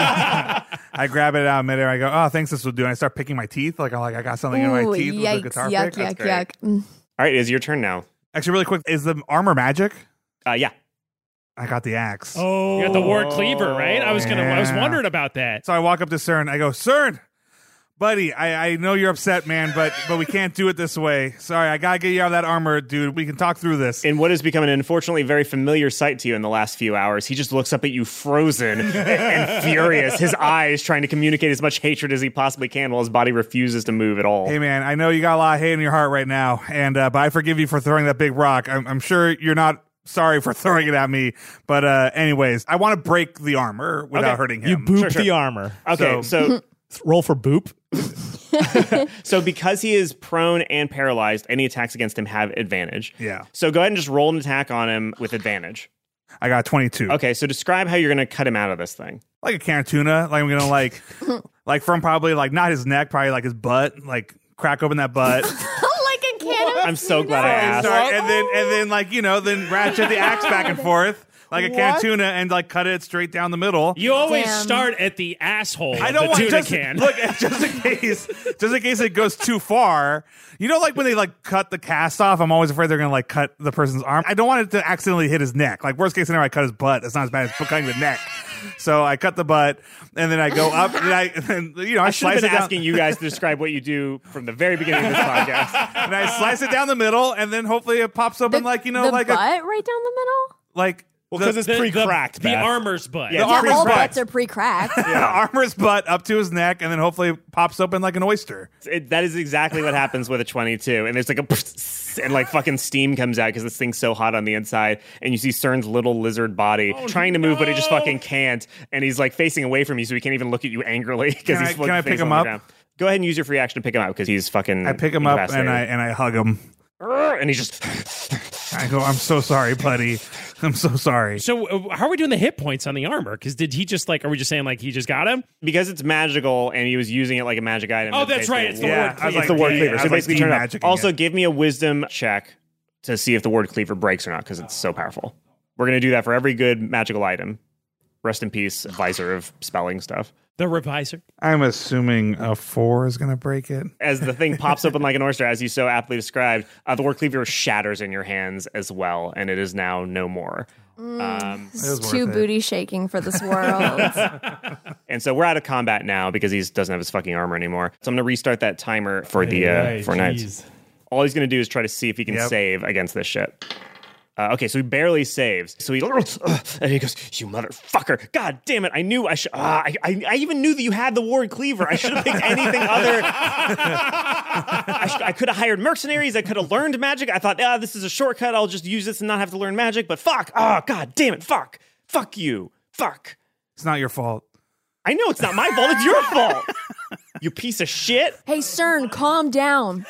I grab it out midair. I go, "Oh, thanks. This will do." And I start picking my teeth. Like I got something in my Ooh, teeth with yikes, the guitar yuck, pick. That's yuck, great. yuck. Mm. All right, it is your turn now. Actually, really quick, is the armor magic? Yeah. I got the axe. You got the war cleaver, right? I was Yeah. wondering about that. So I walk up to CERN. I go, "CERN, buddy, I know you're upset, man, but we can't do it this way. Sorry, I gotta get you out of that armor, dude. We can talk through this." In what has become an unfortunately very familiar sight to you in the last few hours, he just looks up at you frozen and furious, his eyes trying to communicate as much hatred as he possibly can while his body refuses to move at all. Hey, man, I know you got a lot of hate in your heart right now, and but I forgive you for throwing that big rock. I'm sure you're not sorry for throwing it at me, but anyways, I want to break the armor without Okay. hurting him. You boop Sure. the armor. Okay, so Roll for boop. so because he is prone and paralyzed, any attacks against him have advantage. Yeah. So go ahead and just roll an attack on him with advantage. I got 22. Okay, so describe how you're going to cut him out of this thing. Like a can of tuna. Like I'm gonna like from probably like not his neck, probably like his butt. Like crack open that butt. Like a can of I'm so glad I asked. Sorry, and then like then ratchet the axe back and forth like a can of tuna and like cut it straight down the middle. You always Damn. start at the asshole I of don't the want tuna just can. look just in case it goes too far. You know, like when they like cut the cast off, I'm always afraid they're gonna like cut the person's arm. I don't want it to accidentally hit his neck. Like worst case scenario, I cut his butt. That's not as bad as cutting the neck. So I cut the butt, and then I go up, and I I should slice have it been down, asking you guys to describe what you do from the very beginning of this podcast. and I slice it down the middle, and then hopefully it pops open the like butt like right down the middle. like Well, because it's The- pre-cracked. The Beth. armor's butt. Yeah, The it's Yeah, armor's all butt. butts are pre-cracked. the armor's butt up to his neck, and then hopefully it pops open like an oyster. That is exactly what happens with a 22. And there's like a and like fucking steam comes out because this thing's so hot on the inside. And you see CERN's little lizard body trying to move, but he just fucking can't. And he's like facing away from you, so he can't even look at you angrily because Can he's I- can I face pick him on the up? ground. Go ahead and use your free action to pick him up because he's fucking. I pick him up and incapacitated. I hug him. And he's just. I go, I'm so sorry, buddy. I'm so sorry. So how are we doing the hit points on the armor? Because did he just like? Are we just saying like he just got him? Because it's magical and he was using it like a magic item. Oh, it's that's right. basically- It's the Yeah, word. I was cleaver. like, It's the word yeah, cleaver. I So was like basically, turn it up. de-magicking Also, it. give me a wisdom check to see if the word cleaver breaks or not because it's so powerful. We're going to do that for every good magical item. Rest in peace, advisor of spelling stuff. The revisor. I'm assuming a 4 is going to break it. As the thing pops open like an oyster, as you so aptly described, the word cleaver shatters in your hands as well, and it is now no more. It's was too worth it. booty shaking for this world. And so we're out of combat now because he doesn't have his fucking armor anymore. So I'm going to restart that timer for the for nights. All he's going to do is try to see if he can Yep. save against this shit. Okay, so he barely saves. So he and he goes, "You motherfucker! God damn it! I knew I should. I even knew that you had the ward cleaver. I should have picked anything other. I could have hired mercenaries. I could have learned magic. I thought, this is a shortcut. I'll just use this and not have to learn magic. But fuck! Oh, god damn it! Fuck! Fuck you! Fuck! It's not your fault. I know it's not my fault. It's your fault. You piece of shit. Hey, CERN, calm down.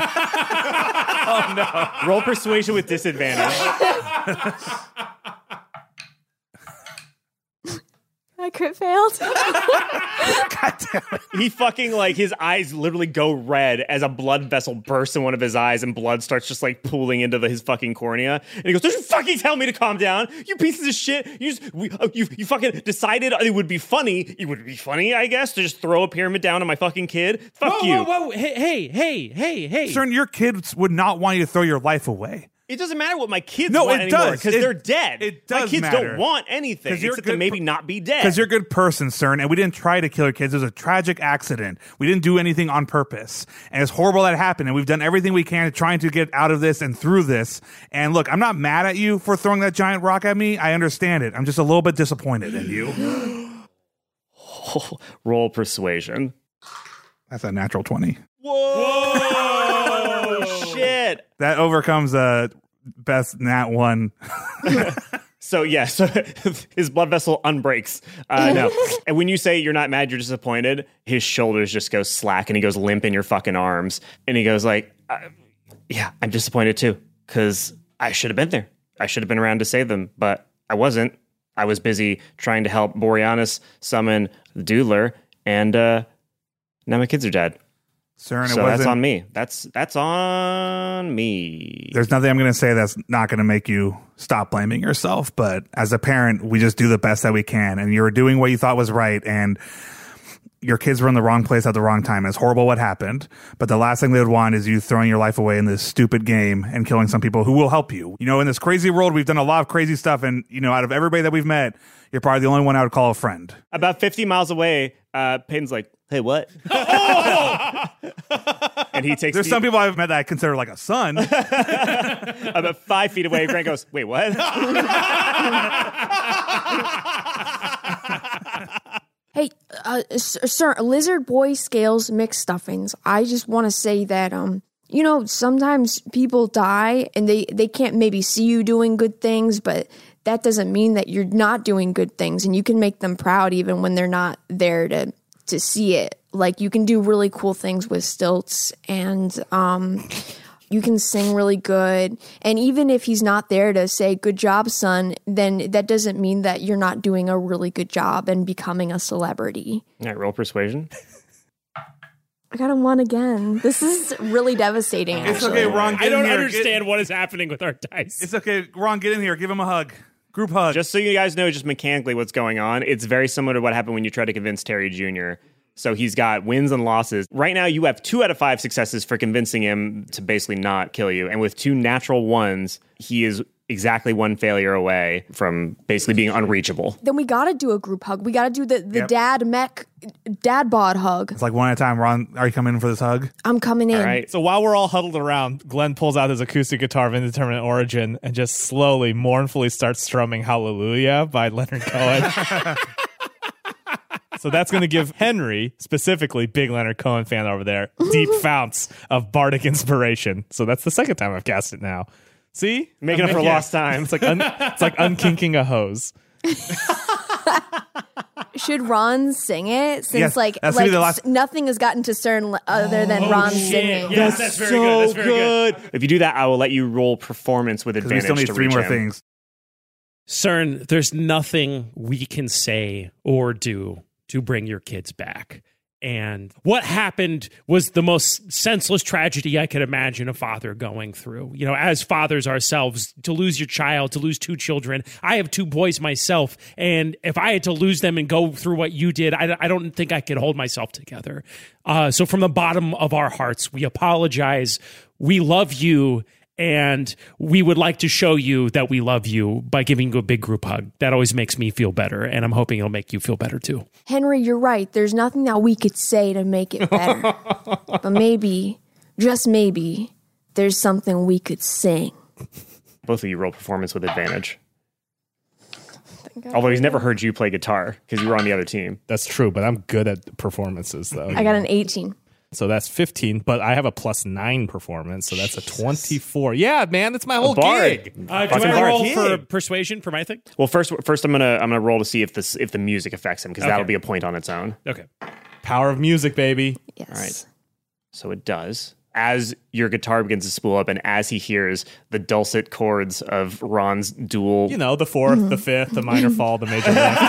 Roll persuasion with disadvantage. I crit failed. He fucking like his eyes literally go red as a blood vessel bursts in one of his eyes and blood starts just like pooling into his fucking cornea. And he goes, "Don't you fucking tell me to calm down, you pieces of shit! You fucking decided it would be funny. It would be funny, I guess, to just throw a pyramid down on my fucking kid. Fuck you." Whoa. Hey. CERN, your kids would not want you to throw your life away. It doesn't matter what my kids No, want it anymore does. because they're dead. It does My kids matter. don't want anything 'Cause you're except to good maybe not be dead. Because you're a good person, CERN, and we didn't try to kill your kids. It was a tragic accident. We didn't do anything on purpose. And it's horrible that happened, and we've done everything we can trying to get out of this and through this. And look, I'm not mad at you for throwing that giant rock at me. I understand it. I'm just a little bit disappointed in you. Roll persuasion. That's a natural 20. Whoa! Shit. That overcomes best nat 1. So his blood vessel unbreaks. No, and when you say you're not mad, you're disappointed, his shoulders just go slack and he goes limp in your fucking arms, and he goes like, "Yeah, I'm disappointed too, because I should have been there. I should have been around to save them, but I wasn't. I was busy trying to help Boreanaz summon the Doodler, and now my kids are dead. CERN, So that's on me. That's on me." There's nothing I'm going to say that's not going to make you stop blaming yourself. But as a parent, we just do the best that we can. And you were doing what you thought was right. And your kids were in the wrong place at the wrong time. It's horrible what happened. But the last thing they would want is you throwing your life away in this stupid game and killing some people who will help you. You know, in this crazy world, we've done a lot of crazy stuff. And, you know, out of everybody that we've met, you're probably the only one I would call a friend. About 50 miles away, Peyton's like, "Hey, what?" And he takes There's some people I've met that I consider like a son. about 5 feet away. Grant goes, "Wait, what?" Hey, sir, lizard boy scales mixed stuffings. I just want to say that, you know, sometimes people die and they can't maybe see you doing good things, but that doesn't mean that you're not doing good things, and you can make them proud even when they're not there to see it. Like, you can do really cool things with stilts, and you can sing really good. And even if he's not there to say, "Good job, son," then that doesn't mean that you're not doing a really good job and becoming a celebrity. All right, roll persuasion. I got him 1 again. This is really devastating. It's actually. okay, Ron. Get I don't in here. understand what is happening with our dice. It's okay, Ron. Get in here. Give him a hug. Group hug. Just so you guys know just mechanically what's going on, it's very similar to what happened when you tried to convince Terry Jr. So he's got wins and losses. Right now, you have 2 out of 5 successes for convincing him to basically not kill you. And with 2 natural ones, he is exactly 1 failure away from basically being unreachable. Then we gotta do a group hug. We gotta do the dad bod hug. It's like one at a time. Ron, are you coming in for this hug? I'm coming in. All right. So while we're all huddled around, Glenn pulls out his acoustic guitar of indeterminate origin and just slowly, mournfully starts strumming Hallelujah by Leonard Cohen. So that's going to give Henry, specifically big Leonard Cohen fan over there, deep founts of bardic inspiration. So that's the second time I've cast it now. See? Making up for lost time. It's like unkinking a hose. Should Ron sing it? Since Yes, that's gonna be the last- nothing has gotten to CERN other than Ron singing. Yes, that's very good. That's very good. If you do that, I will let you roll performance with We advantage. still need to 3 reach more him. things. CERN, there's nothing we can say or do to bring your kids back. And what happened was the most senseless tragedy I could imagine a father going through. You know, as fathers ourselves, to lose your child, to lose 2 children. I have 2 boys myself. And if I had to lose them and go through what you did, I don't think I could hold myself together. So from the bottom of our hearts, we apologize. We love you. And we would like to show you that we love you by giving you a big group hug. That always makes me feel better. And I'm hoping it'll make you feel better too. Henry, you're right. There's nothing that we could say to make it better. But maybe, just maybe, there's something we could sing. Both of you roll performance with advantage. Although he's never heard you play guitar because you were on the other team. That's true, but I'm good at performances, though. I got an 18. So that's 15, but I have a +9 performance, so that's a 24. Yeah, man, that's my whole gig. Do Fucking I roll bard. for persuasion for my thing? Well, first I'm gonna roll to see if the music affects him because that'll be a point on its own. Okay. Power of music, baby. Yes. All right. So it does. As your guitar begins to spool up and as he hears the dulcet chords of Ron's dual... You know, the 4th, the 5th, the minor fall, the major lift.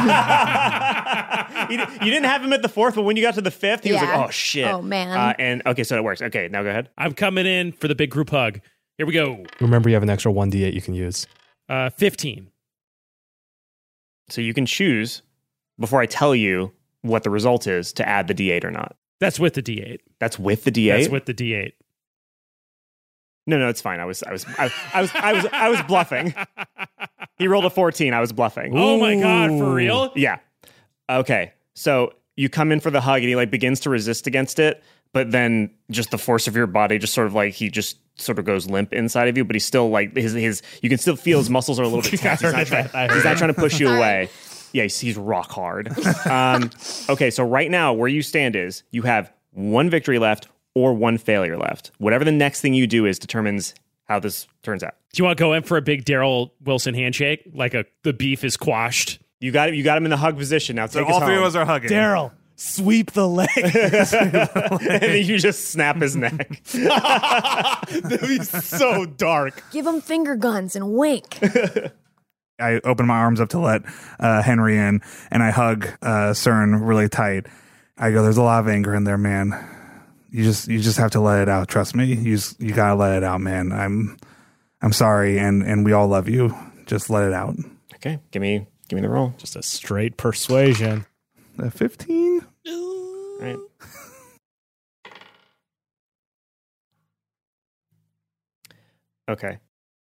You didn't have him at the 4th, but when you got to the 5th, he was Yeah. like, oh, shit. Oh, man. And okay, so it works. Okay, now go ahead. I'm coming in for the big group hug. Here we go. Remember, you have an extra 1d8 you can use. 15. So you can choose, before I tell you what the result is, to add the D8 or not. That's with the D8. That's with the D8? That's with the D8. No, it's fine. I was bluffing. He rolled a 14. I was bluffing. Oh my God, for real? Yeah. Okay. So you come in for the hug and he like begins to resist against it, but then just the force of your body just sort of like he just sort of goes limp inside of you, but he's still like his you can still feel his muscles are a little bit tense. He's not trying to push you away. Yeah, he's rock hard. Okay, so right now where you stand is you have 1 victory left or 1 failure left. Whatever the next thing you do is determines how this turns out. Do you want to go in for a big Daryl Wilson handshake? Like the beef is quashed? You got him in the hug position. Now So take us all 3 of home. us are hugging. Daryl, sweep the leg. And then you just snap his neck. That'd be so dark. Give him finger guns and wink. I open my arms up to let Henry in, and I hug CERN really tight. I go, "There's a lot of anger in there, man. You just have to let it out. Trust me. You gotta let it out, man. I'm sorry, and we all love you. Just let it out." Okay, give me the roll. Just a straight persuasion. 15. All right. Okay.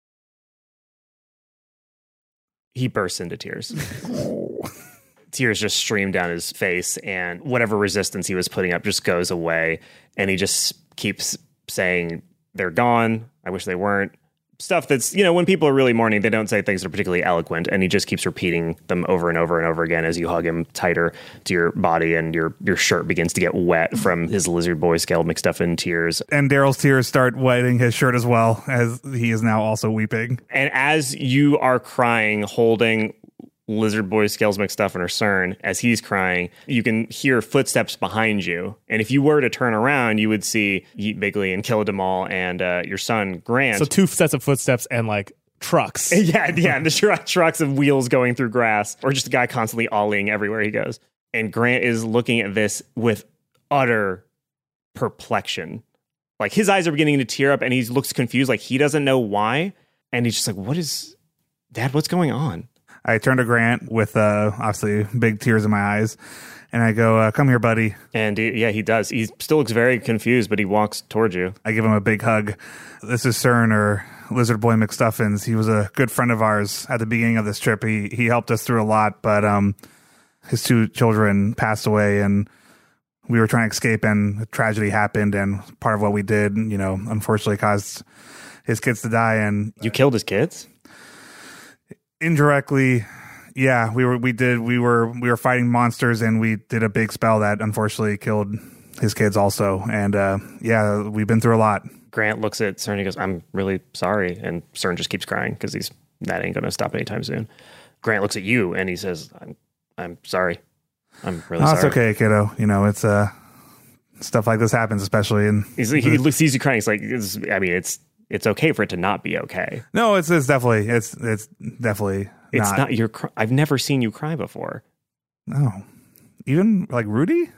He bursts into tears. Tears just stream down his face, and whatever resistance he was putting up just goes away. And he just keeps saying, "They're gone. I wish they weren't." Stuff that's, when people are really mourning, they don't say things that are particularly eloquent. And he just keeps repeating them over and over and over again as you hug him tighter to your body, and your shirt begins to get wet from his lizard boy scaled McStuffin tears. And Daryl's tears start wetting his shirt as well, as he is now also weeping. And as you are crying, holding Lizard Boy, Scales McStuffin, or CERN, as he's crying, you can hear footsteps behind you. And if you were to turn around, you would see Yeet Bigley and Killademal and your son, Grant. So 2 sets of footsteps and like trucks. Yeah, and the trucks of wheels going through grass, or just a guy constantly ollieing everywhere he goes. And Grant is looking at this with utter perplexion. Like, his eyes are beginning to tear up, and he looks confused, like he doesn't know why. And he's just like, Dad, what's going on? I turn to Grant with obviously big tears in my eyes, and I go, come here, buddy. And he does. He still looks very confused, but he walks towards you. I give him a big hug. This is CERN, or Lizard Boy McStuffins. He was a good friend of ours at the beginning of this trip. He helped us through a lot, but his 2 children passed away, and we were trying to escape, and a tragedy happened, and part of what we did, unfortunately caused his kids to die. And you killed his kids? Indirectly, yeah. We were fighting monsters, and we did a big spell that unfortunately killed his kids also. And we've been through a lot. Grant looks at CERN and he goes, I'm really sorry. And CERN just keeps crying because that ain't going to stop anytime soon. Grant looks at you and he says, I'm sorry. I'm really sorry. It's okay, kiddo. It's stuff like this happens, especially in. He sees you crying. He's like, it's okay for it to not be okay. No, it's definitely it's not your. I've never seen you cry before. No, even like Rudy.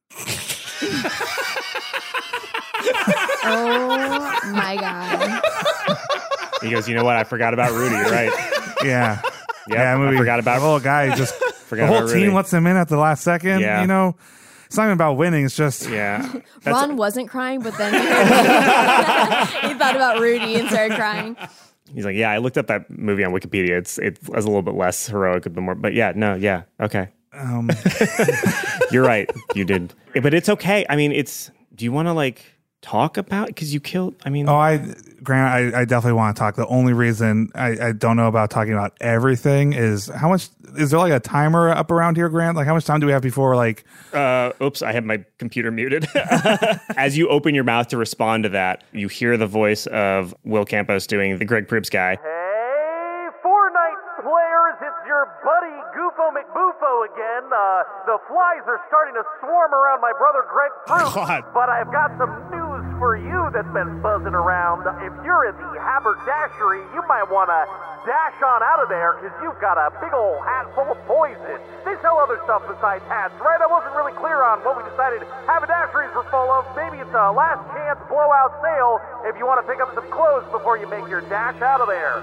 Oh my god! He goes, you know what? I forgot about Rudy. You're right. Yeah. I forgot about the whole guy. Just forgot the whole about team Rudy. lets him in at the last second. Yeah. It's not even about winning. It's just Ron wasn't crying, but then he thought about Rudy and started crying. He's like, yeah, I looked up that movie on Wikipedia. It's a little bit less heroic, but more. But okay. You're right. You did, but it's okay. I mean, do you want to talk about, because you killed, Grant, I definitely want to talk. The only reason I don't know about talking about everything is how much, is there a timer up around here, Grant? How much time do we have before oops, I have my computer muted. As you open your mouth to respond to that, you hear the voice of Will Campos doing the Greg Proops guy. Hey, Fortnite players, it's your buddy Goofo McBoofo again. The flies are starting to swarm around my brother Greg Proops, but I've got some news for you that's been buzzing around. If you're in the haberdashery, you might want to dash on out of there because you've got a big old hat full of poison. They sell other stuff besides hats, right? I wasn't really clear on what we decided haberdasheries were full of. Maybe it's a last chance blowout sale if you want to pick up some clothes before you make your dash out of there.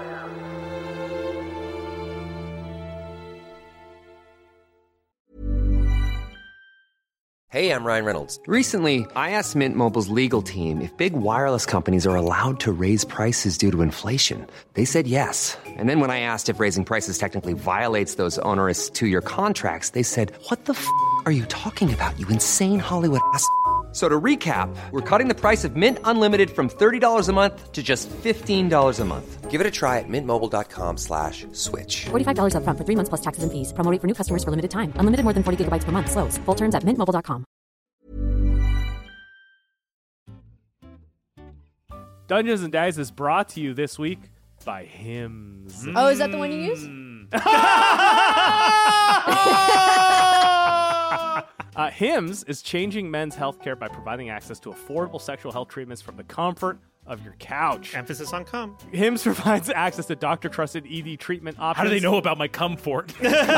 Hey, I'm Ryan Reynolds. Recently, I asked Mint Mobile's legal team if big wireless companies are allowed to raise prices due to inflation. They said yes. And then when I asked if raising prices technically violates those onerous 2-year contracts, they said, what the f*** are you talking about, you insane Hollywood ass f- So to recap, we're cutting the price of Mint Unlimited from $30 a month to just $15 a month. Give it a try at mintmobile.com/switch. $45 up front for 3 months plus taxes and fees. Promo rate for new customers for limited time. Unlimited more than 40 gigabytes per month. Slows full terms at mintmobile.com. Dungeons and Dice is brought to you this week by Hims. Oh, is that the one you use? Hims is changing men's healthcare by providing access to affordable sexual health treatments from the comfort of your couch. Emphasis on cum. Hims provides access to doctor-trusted ED treatment options. How do they know about my comfort?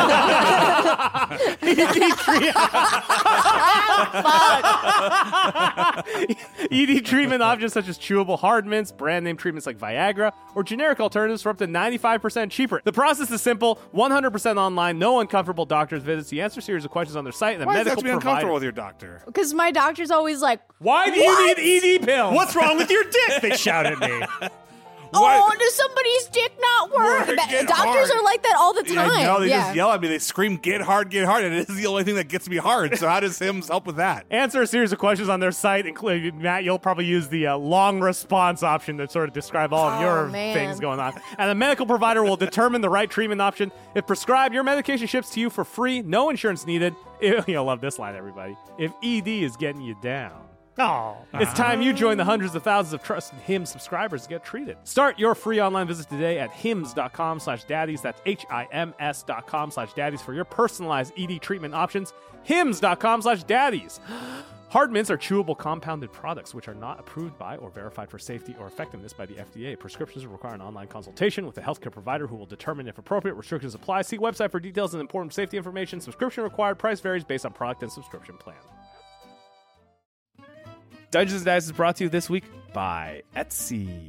ED treatment options such as chewable hard mints, brand name treatments like Viagra, or generic alternatives for up to 95% cheaper. The process is simple, 100% online, no uncomfortable doctor's visits. You answer a series of questions on their site, and the Why does that medical have to be uncomfortable provider. with your doctor? Because my doctor's always like, Why do you need ED pills? What's wrong with your dick? They shout at me. oh, does somebody's dick not work? Get Doctors hard. are like that all the time. I know, they just yell at me. They scream, get hard, and it is the only thing that gets me hard. So how does Hims help with that? Answer a series of questions on their site, including, Matt, you'll probably use the long response option to sort of describe all of your man. things going on. And the medical provider will determine the right treatment option. If prescribed, your medication ships to you for free, no insurance needed. You'll love this line, everybody. If ED is getting you down. Oh, It's time you join the hundreds of thousands of trusted Hims subscribers to get treated. Start your free online visit today at hims.com/daddies. That's HIMS.com/daddies for your personalized ED treatment options. hims.com/daddies. Hard mints are chewable compounded products which are not approved by or verified for safety or effectiveness by the FDA. Prescriptions require an online consultation with a healthcare provider who will determine if appropriate. Restrictions apply. See website for details and important safety information. Subscription required. Price varies based on product and subscription plan. Dungeons & Dice is brought to you this week by Etsy.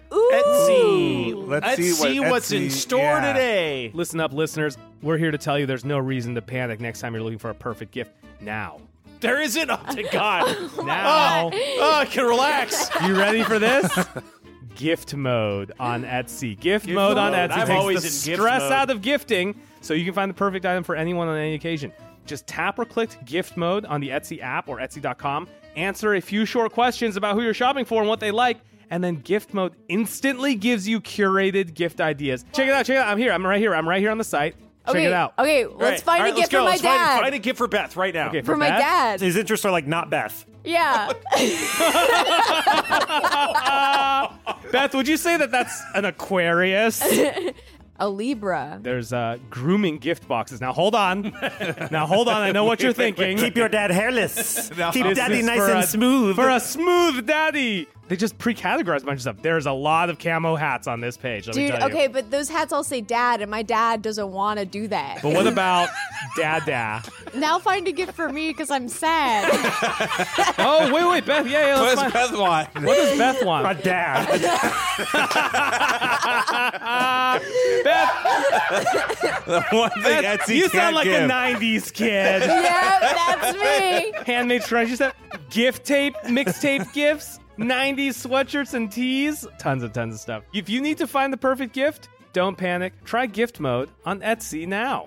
Etsy. Let's see what's in Etsy- store yeah. today. Listen up, listeners. We're here to tell you there's no reason to panic next time you're looking for a perfect gift. Now. There isn't. Oh, thank God. Now. I can relax. You ready for this? Gift mode on Etsy. Gift mode on mode. Etsy I'm takes always the in gift stress mode. out of gifting so you can find the perfect item for anyone on any occasion. Just tap or click gift mode on the Etsy app or Etsy.com. Answer a few short questions about who you're shopping for and what they like. And then gift mode instantly gives you curated gift ideas. Check it out. I'm here. I'm right here on the site. Check it out. Okay, let's find a gift for my dad. Find a gift for Beth right now. Okay, for my Beth? dad. His interests are like not Beth. Yeah. Beth, would you say that that's an Aquarius? A Libra. There's grooming gift boxes. Now hold on. I know what you're thinking. Keep your dad hairless. Keep This daddy is nice for and smooth. For a smooth daddy. They just pre-categorize a bunch of stuff. There's a lot of camo hats on this page. Let me Dude, tell you. okay, but those hats all say dad, and my dad doesn't want to do that. But what about Dada? Now find a gift for me because I'm sad. Oh, wait, Beth. Yeah, What let's does find. Beth want? What does Beth want? My dad. Beth, The one thing Beth, Etsy you can't sound like give. a 90s kid. Yeah, that's me. Handmade scrunchie stuff, gift tape, mixtape gifts, 90s sweatshirts and tees, tons of stuff. If you need to find the perfect gift, don't panic. Try gift mode on Etsy now.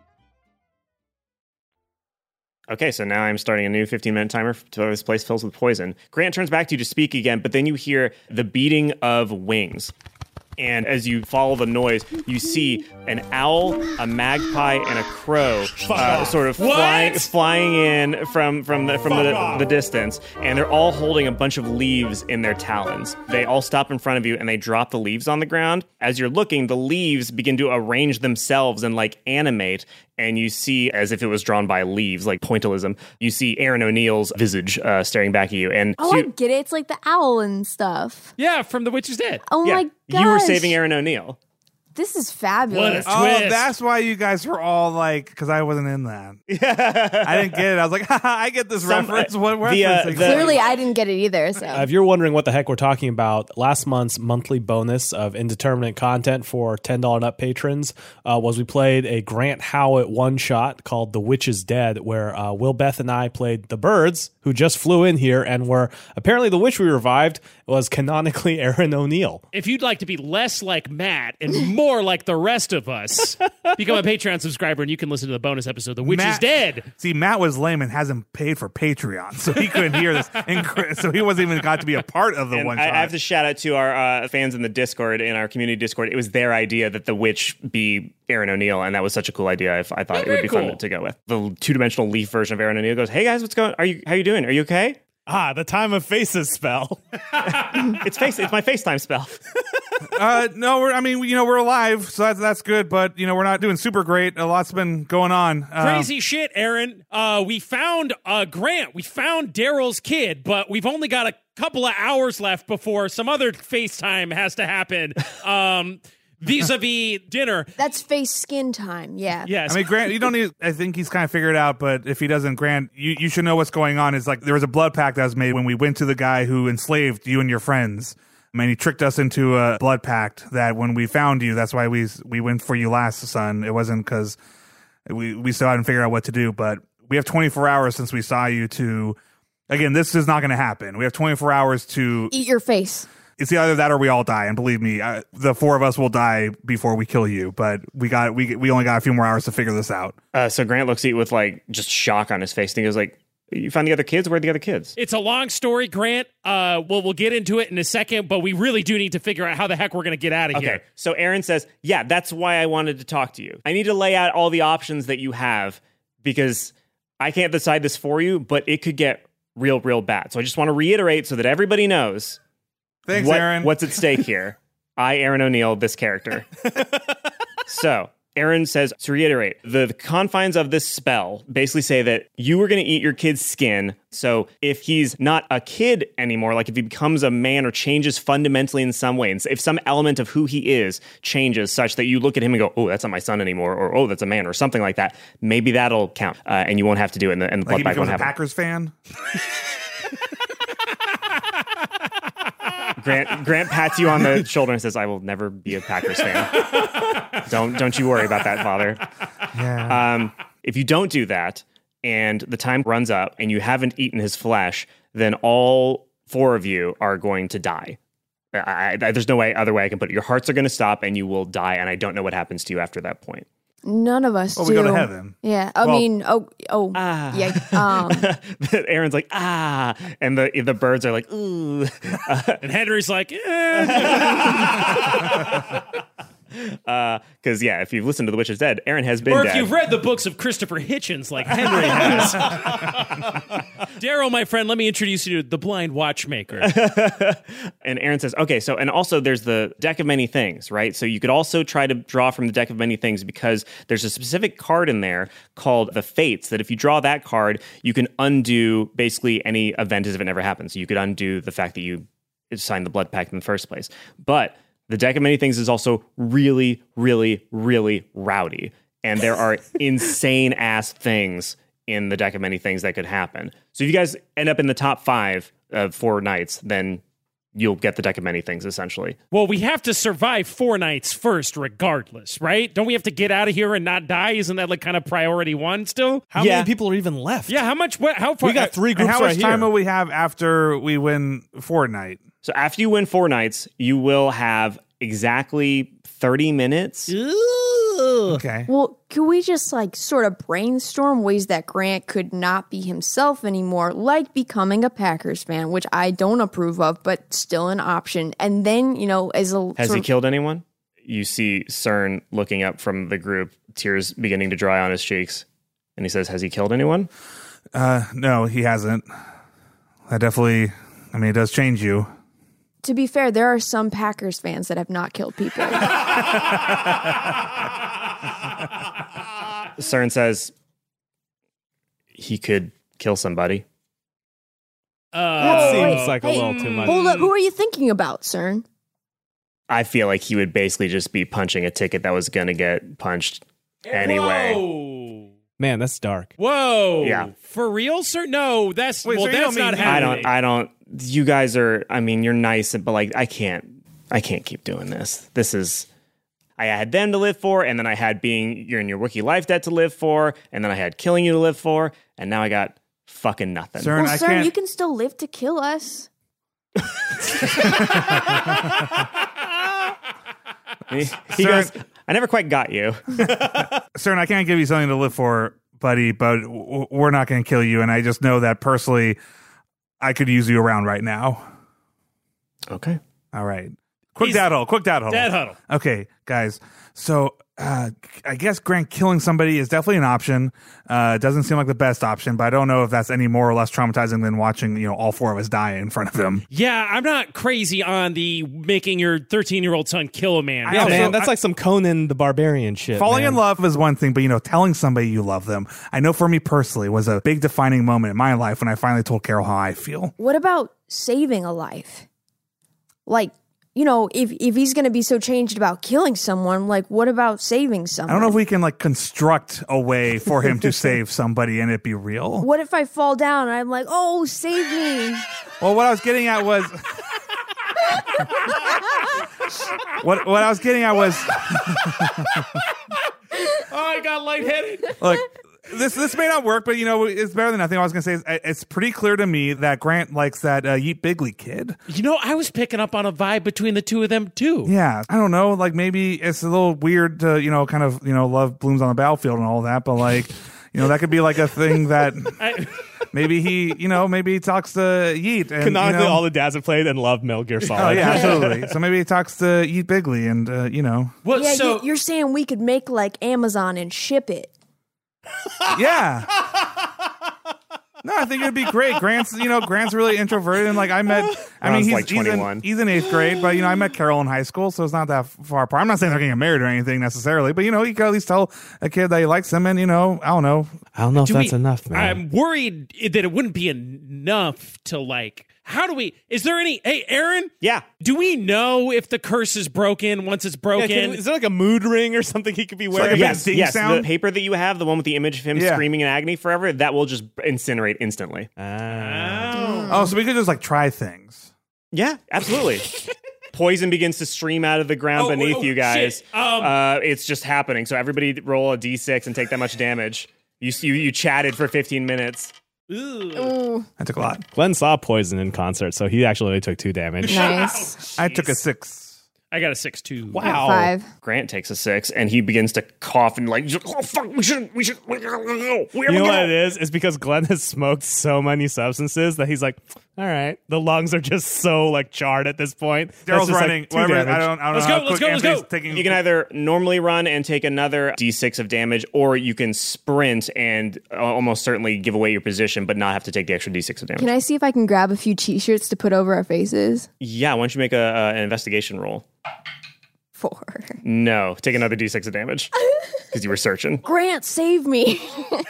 Okay, so now I'm starting a new 15-minute timer to this place fills with poison. Grant turns back to you to speak again, but then you hear the beating of wings. And as you follow the noise, you see an owl, a magpie, and a crow sort of flying in from the distance. And they're all holding a bunch of leaves in their talons. They all stop in front of you and they drop the leaves on the ground. As you're looking, the leaves begin to arrange themselves and like animate. And you see, as if it was drawn by leaves, like pointillism, you see Aaron O'Neill's visage staring back at you. And Oh, I get it. It's like the owl and stuff. Yeah, from The Witch is Dead. Oh yeah, my gosh. you were saving Aaron O'Neill. This is fabulous. What a Oh, twist. that's why you guys were all like, because I wasn't in that. I didn't get it. I was like, haha, I get this reference. What reference? Clearly, I didn't get it either. So If you're wondering what the heck we're talking about, last month's monthly bonus of indeterminate content for $10 and up patrons was we played a Grant Howitt one-shot called The Witch is Dead, where Will, Beth, and I played the birds who just flew in here and were apparently the witch we revived was canonically Aaron O'Neill. If you'd like to be less like Matt and more like the rest of us, become a Patreon subscriber and you can listen to the bonus episode, The Witch is Dead. See, Matt was lame and hasn't paid for Patreon, so he couldn't hear this. So he wasn't even got to be a part of the And one shot. I have to shout out to our fans in the Discord, in our community Discord. It was their idea that the witch be Aaron O'Neill, and that was such a cool idea. I thought it would be fun to go with. The two-dimensional leaf version of Aaron O'Neill goes, "Hey guys, what's going? How you doing? Are you okay?" Ah, the time of faces spell. It's my FaceTime spell. No, we're alive, so that's good. But we're not doing super great. A lot's been going on. Crazy shit, Aaron. We found Grant. We found Daryl's kid, but we've only got a couple of hours left before some other FaceTime has to happen. Vis-a-vis dinner. that's face skin time. Yeah. Yes. I mean, Grant, you don't need. I think he's kind of figured it out. But if he doesn't, Grant, you should know what's going on. Is like there was a blood pact that was made when we went to the guy who enslaved you and your friends. I mean, he tricked us into a blood pact that when we found you, that's why we went for you last, son. It wasn't because we still hadn't figured out what to do. But we have 24 hours since we saw you to. Again, this is not going to happen. We have 24 hours to Eat your face. It's either that or we all die. And believe me, the four of us will die before we kill you. But we only got a few more hours to figure this out. So Grant looks at you with like just shock on his face, and he goes like, "You found the other kids? Where are the other kids?" It's a long story, Grant. We'll get into it in a second, but we really do need to figure out how the heck we're going to get out of here. Okay, so Aaron says, "Yeah, that's why I wanted to talk to you. I need to lay out all the options that you have because I can't decide this for you, but it could get real bad. So I just want to reiterate so that everybody knows." Thanks, Aaron. What's at stake here? I, Aaron O'Neill, this character. So, Aaron says, to reiterate, the confines of this spell basically say that you were going to eat your kid's skin. So, if he's not a kid anymore, like if he becomes a man or changes fundamentally in some way, and if some element of who he is changes such that you look at him and go, "Oh, that's not my son anymore," or "Oh, that's a man," or something like that, maybe that'll count, and you won't have to do it, and the Like he blood pact becomes won't a happen. Packers fan. Grant pats you on the shoulder and says, "I will never be a Packers fan. Don't you worry about that, Father." Yeah. If you don't do that, and the time runs up, and you haven't eaten his flesh, then all 4 of you are going to die. There's no other way I can put it. Your hearts are going to stop, and you will die. And I don't know what happens to you after that point. None of us do. we go to heaven. Yeah. I mean, yeah. Aaron's like, and the birds are like, ooh. And Henry's like, Because, if you've listened to The Witch is Dead, Aaron has been or dead. if you've read the books of Christopher Hitchens like Henry has. Daryl, my friend, let me introduce you to the Blind Watchmaker. And Aaron says, okay, so, and also there's the deck of many things, right? So you could also try to draw from the deck of many things because there's a specific card in there called the Fates that if you draw that card, you can undo basically any event as if it never happened. So you could undo the fact that you signed the blood pact in the first place. But the deck of many things is also really, really, really rowdy. And there are insane ass things in the deck of many things that could happen. So if you guys end up in the top 5 of 4 nights, then you'll get the deck of many things, essentially. Well, we have to survive 4 nights first, regardless, right? Don't we have to get out of here and not die? Isn't that like kind of priority 1 still? How many people are even left? Yeah, how much? How far? We got 3 And groups how right much here. time will we have after we win Fortnite? So after you win 4 nights, you will have exactly 30 minutes. Okay. Well, could we just like sort of brainstorm ways that Grant could not be himself anymore, like becoming a Packers fan, which I don't approve of, but still an option. And then, as a Has he killed anyone? You see CERN looking up from the group, tears beginning to dry on his cheeks. And he says, has he killed anyone? No, he hasn't. That definitely, it does change you. To be fair, there are some Packers fans that have not killed people. CERN says he could kill somebody. That seems like a little too much. Hold up, who are you thinking about, CERN? I feel like he would basically just be punching a ticket that was going to get punched anyway. Whoa. Man, that's dark. Whoa. Yeah. For real, sir? No, that's Wait, so you that's don't not mean- happening. I don't. You guys are. You're nice, but like I can't keep doing this. This is. I had them to live for, and then I had you're in your Wookiee life debt to live for, and then I had killing you to live for, and now I got fucking nothing. CERN, Well, I CERN, can't. you can still live to kill us. He goes, I never quite got you. CERN, I can't give you something to live for, buddy, but we're not going to kill you. And I just know that personally, I could use you around right now. Okay. All right. Quick dad huddle. Dad huddle. Okay, guys. So I guess Grant killing somebody is definitely an option. It doesn't seem like the best option, but I don't know if that's any more or less traumatizing than watching, all 4 of us die in front of him. Yeah, I'm not crazy on the making your 13-year-old son kill a man. Yeah, also- man, that's like some Conan the Barbarian shit. Falling man. in love is one thing, but telling somebody you love them, I know for me personally was a big defining moment in my life when I finally told Carol how I feel. What about saving a life? Like, if he's going to be so changed about killing someone, like, what about saving someone? I don't know if we can construct a way for him to save somebody and it be real. What if I fall down and I'm like, oh, save me? Well, what I was getting at was what I was getting at was Oh, I got lightheaded. look, this may not work, but it's better than nothing. All I was gonna say is it's pretty clear to me that Grant likes that Yeet Bigley kid. I was picking up on a vibe between the two of them, too. Yeah, I don't know. Maybe it's a little weird to kind of love blooms on the battlefield and all that, but that could be like a thing that maybe he maybe he talks to Yeet. And, Canonically, all the dads have played and loved Metal Gear Solid. Oh yeah, absolutely. So maybe he talks to Yeet Bigley and Well, Yeah, so you're saying we could make like Amazon and ship it. Yeah. No, I think it'd be great. Grant's really introverted, and I Ron's he's like 21. He's in 8th grade, but I met Carol in high school, so it's not that far apart. I'm not saying they're getting married or anything necessarily, but you can at least tell a kid that he likes him, and I don't know. I don't know if do that's we- enough, man. I'm worried that it wouldn't be enough to how do we, is there any, hey, Aaron? Yeah. Do we know if the curse is broken once it's broken? Is there like a mood ring or something he could be wearing? like a Yes, ding yes. The sound? paper that you have, the one with the image of him Yeah. screaming in agony forever, that will just incinerate instantly. Oh, so we could just try things. Yeah, absolutely. Poison begins to stream out of the ground beneath you guys. It's just happening. So everybody roll a d6 and take that much damage. You chatted for 15 minutes. Ooh. I took a lot. Glenn saw Poison in concert, so he actually only took 2 damage. Nice. I took a 6. I got a 6 too. Wow. 5. Grant takes a 6, and he begins to cough and like, oh fuck, we should. You know what it is? It's because Glenn has smoked so many substances that he's like, all right, the lungs are just so like charred at this point. Daryl's That's just, running. Like, 2 Whatever. damage. I don't know. Let's how go, let's quick go, let's Anthony's go. taking- You can either normally run and take another d6 of damage, or you can sprint and almost certainly give away your position, but not have to take the extra d6 of damage. Can I see if I can grab a few t-shirts to put over our faces? Yeah, why don't you make an investigation roll? 4. No, take another d6 of damage because you were searching. Grant, save me.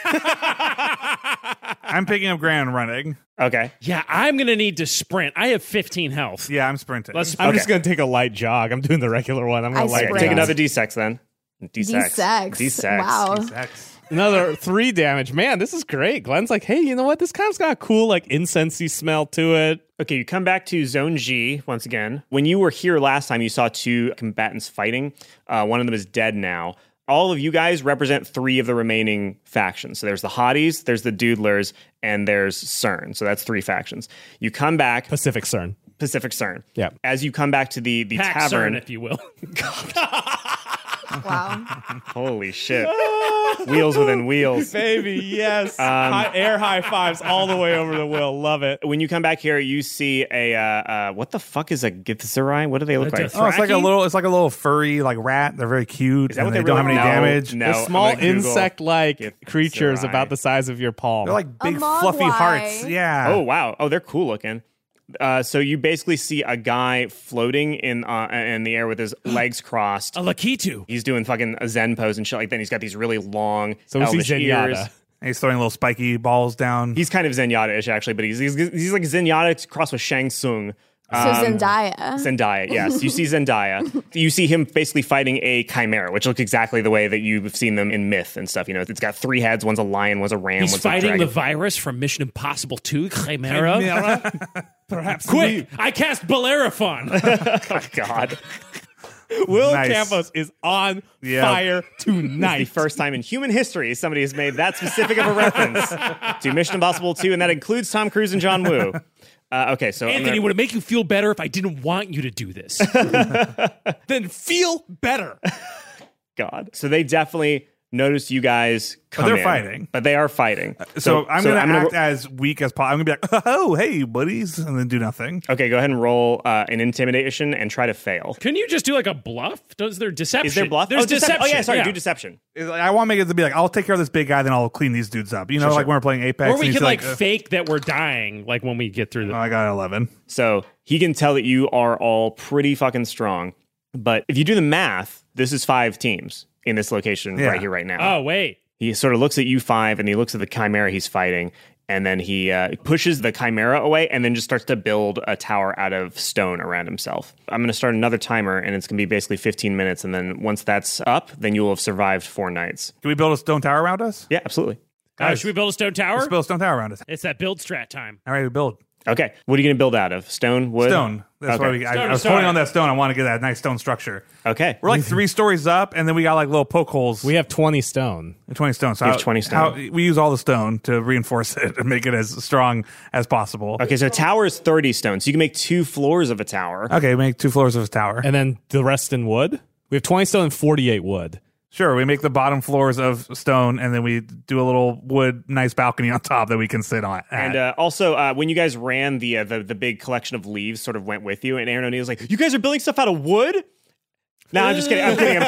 I'm picking up Grant and running. Okay. Yeah, I'm going to need to sprint. I have 15 health. Yeah, I'm sprinting. I'm just going to take a light jog. I'm doing the regular one. I'm going to I light sprint. Take jog. another d6 then. D6. D6. Wow. Another 3 damage. Man, this is great. Glenn's like, hey, you know what? This kind of got a cool, like, incensey smell to it. Okay, you come back to Zone G once again. When you were here last time, you saw 2 combatants fighting. One of them is dead now. All of you guys represent 3 of the remaining factions. So there's the Hotties, there's the Doodlers, and there's CERN. So that's 3 factions. You come back. Pacific CERN. Yeah. As you come back to the Pack tavern. CERN, if you will. Wow. Holy shit. Wheels within wheels. Baby, yes. Air high fives all the way over the wheel. Love it. When you come back here, you see a what the fuck is a Githzerai? What do they look like? Oh, it's like a little furry like rat. They're very cute. Is that what they they don't have really- any No, damage. no. They're small I'm gonna Google insect-like Githzerai. creatures about the size of your palm. They're like big Mogwai. fluffy hearts. Yeah. Oh, wow. Oh, they're cool looking. So you basically see a guy floating in the air with his legs crossed. A Lakitu. He's doing fucking a Zen pose and shit like that. And he's got these really long So we see elvish ears. Zenyatta. And he's throwing little spiky balls down. He's kind of Zenyatta-ish, actually, but he's like Zenyatta crossed with Shang Tsung. So Zendaya. Zendaya, yes. You see Zendaya. You see him basically fighting a chimera, which looks exactly the way that you've seen them in myth and stuff. You know, it's got 3 heads. One's a lion, one's a ram, He's one's fighting a the dragon. virus from Mission Impossible 2, Chimera. Perhaps Quick, I cast Bellerophon. Oh, God. Will Nice. Campos is on Yeah. fire The tonight. first time in human history somebody has made that specific of a reference to Mission Impossible 2, and that includes Tom Cruise and John Woo. Okay, so Anthony, would it make you feel better if I didn't want you to do this? Then feel better. God. So they definitely notice you guys come they're in, fighting. But they are fighting. So I'm going to gonna act as weak as possible. I'm going to be like, oh, hey, buddies, and then do nothing. Okay, go ahead and roll an intimidation and try to fail. Couldn't you just do like a bluff? Does there deception? Is there bluff? There's deception. Oh, yeah, sorry, do deception. I want to make it to be like, I'll take care of this big guy, then I'll clean these dudes up. You know, Sure, like sure. when we're playing Apex. Or and we you could see, like fake that we're dying, like when we get through the. I got an 11. So he can tell that you are all pretty fucking strong. But if you do the math, this is 5 teams in this location Yeah. right here, right now. Oh wait. He sort of looks at you 5 and he looks at the chimera he's fighting. And then he pushes the chimera away and then just starts to build a tower out of stone around himself. I'm going to start another timer, and it's going to be basically 15 minutes. And then once that's up, then you will have survived 4 nights. Can we build a stone tower around us? Yeah, absolutely. Should we build a stone tower? Let's build a stone tower around us. It's that build strat time. All right, we build. Okay. What are you going to build out of? Stone? Wood? Stone. That's Okay. why I was holding on that stone. I want to get that nice stone structure. Okay. We're like 3 stories up, and then we got like little poke holes. We have 20 stone. 20 stone. So We have 20 stone. we use all the stone to reinforce it and make it as strong as possible. Okay, so a tower is 30 stone. So you can make 2 floors of a tower. Okay, make 2 floors of a tower. And then the rest in wood. We have 20 stone and 48 wood. Sure, we make the bottom floors of stone, and then we do a little wood, nice balcony on top that we can sit on. And also, when you guys ran the big collection of leaves, sort of went with you. And Aaron O'Neill's like, "You guys are building stuff out of wood." No, I'm just kidding. I'm kidding.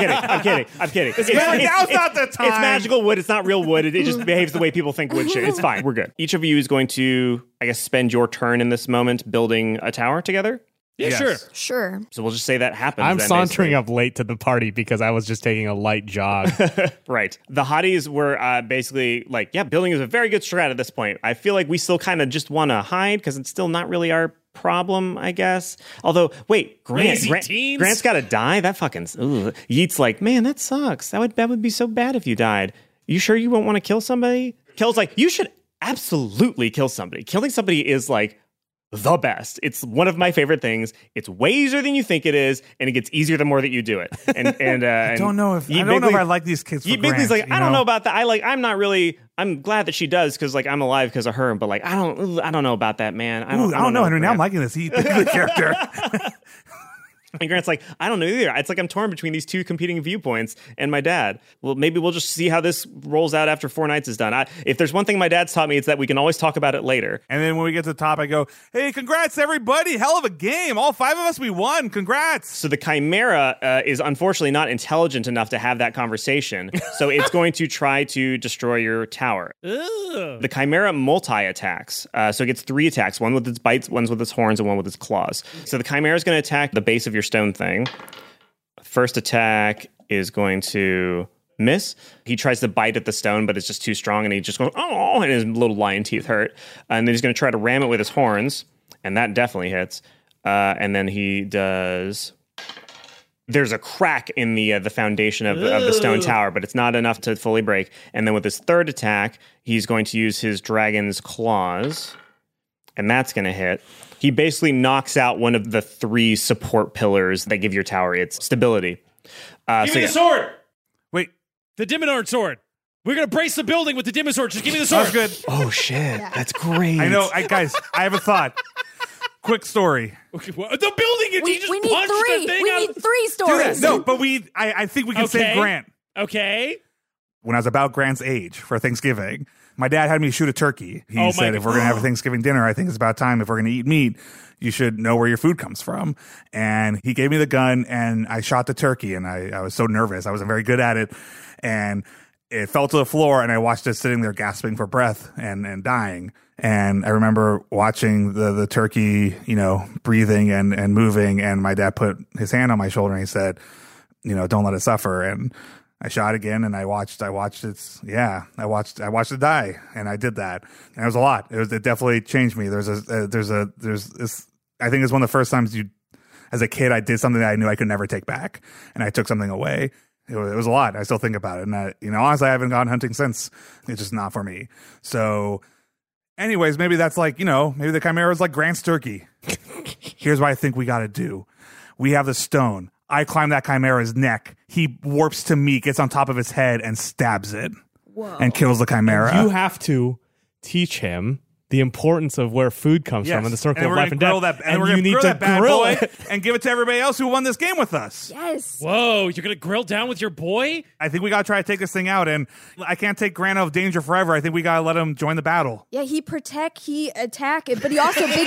Now's not the time. It's magical wood. It's not real wood. It just behaves the way people think wood should. It's fine. We're good. Each of you is going to, I guess, spend your turn in this moment building a tower together. Yeah, Yes. sure. Sure. So we'll just say that happens. I'm then, sauntering basically. up late to the party because I was just taking a light jog. Right. The hotties were basically like, yeah, building is a very good strat at this point. I feel like we still kind of just want to hide because it's still not really our problem, I guess. Although, wait, Lazy teens? Grant's got to die? That fucking... Ugh. Yeet's like, man, that sucks. That would be so bad if you died. You sure you won't want to kill somebody? Kel's like, you should absolutely kill somebody. Killing somebody is like the best. It's one of my favorite things. It's way easier than you think it is, and it gets easier the more that you do it. And I don't know if I like these kids. For Bigly's like, Grant, I don't know about that. I'm glad that she does because like I'm alive because of her, but like I don't know about that, man. I don't know, Henry. Now I'm liking this Bigly character. And Grant's like, I don't know either. It's like I'm torn between these two competing viewpoints and my dad. Well, maybe we'll just see how this rolls out after 4 nights is done. If there's one thing my dad's taught me, it's that we can always talk about it later. And then when we get to the top, I go, hey, congrats, everybody. Hell of a game. All 5 of us, we won. Congrats. So the Chimera is unfortunately not intelligent enough to have that conversation. So it's going to try to destroy your tower. The Chimera multi-attacks. So it gets 3 attacks, one with its bites, one with its horns, and one with its claws. So the Chimera is going to attack the base of your stone thing. First attack is going to miss. He tries to bite at the stone, but it's just too strong, and he just goes, oh, and his little lion teeth hurt. And then he's going to try to ram it with his horns, and that definitely hits. And then he does... There's a crack in the foundation of the stone tower, but it's not enough to fully break. And then with his third attack, he's going to use his dragon's claws, and that's going to hit. He basically knocks out one of the 3 support pillars that give your tower its stability. Give me the sword! Wait. The Dimmadorn sword. We're going to brace the building with the Dimmadorn sword. Just give me the sword. That's good. Oh, shit. That's great. I know. Guys, I have a thought. Quick story. Okay, well, the building, We you just need punched 3. the thing We out need of... 3 stories. No, but I think we can save Grant. Okay. When I was about Grant's age for Thanksgiving, my dad had me shoot a turkey. He said, if we're going to have a Thanksgiving dinner, I think it's about time. If we're going to eat meat, you should know where your food comes from. And he gave me the gun, and I shot the turkey, and I was so nervous. I wasn't very good at it. And it fell to the floor, and I watched it sitting there gasping for breath and dying. And I remember watching the turkey, breathing and moving. And my dad put his hand on my shoulder, and he said, don't let it suffer. And I shot again, and I watched it die, and I did that, and it was a lot. It definitely changed me. There's this. I think it's one of the first times as a kid, I did something that I knew I could never take back, and I took something away. It was a lot. I still think about it, and honestly, I haven't gone hunting since. It's just not for me. So, anyways, maybe that's maybe the Chimera is like Grant's turkey. Here's what I think we got to do. We have the stone. I climb that Chimera's neck. He warps to me, gets on top of his head, and stabs it. Whoa. And kills the Chimera. You have to teach him the importance of where food comes from in the circle of life and death. And we're going to grill that bad boy and give it to everybody else who won this game with us. Yes. Whoa, you're going to grill down with your boy? I think we got to try to take this thing out, and I can't take Grant out of danger forever. I think we got to let him join the battle. Yeah, he attack it, but he also big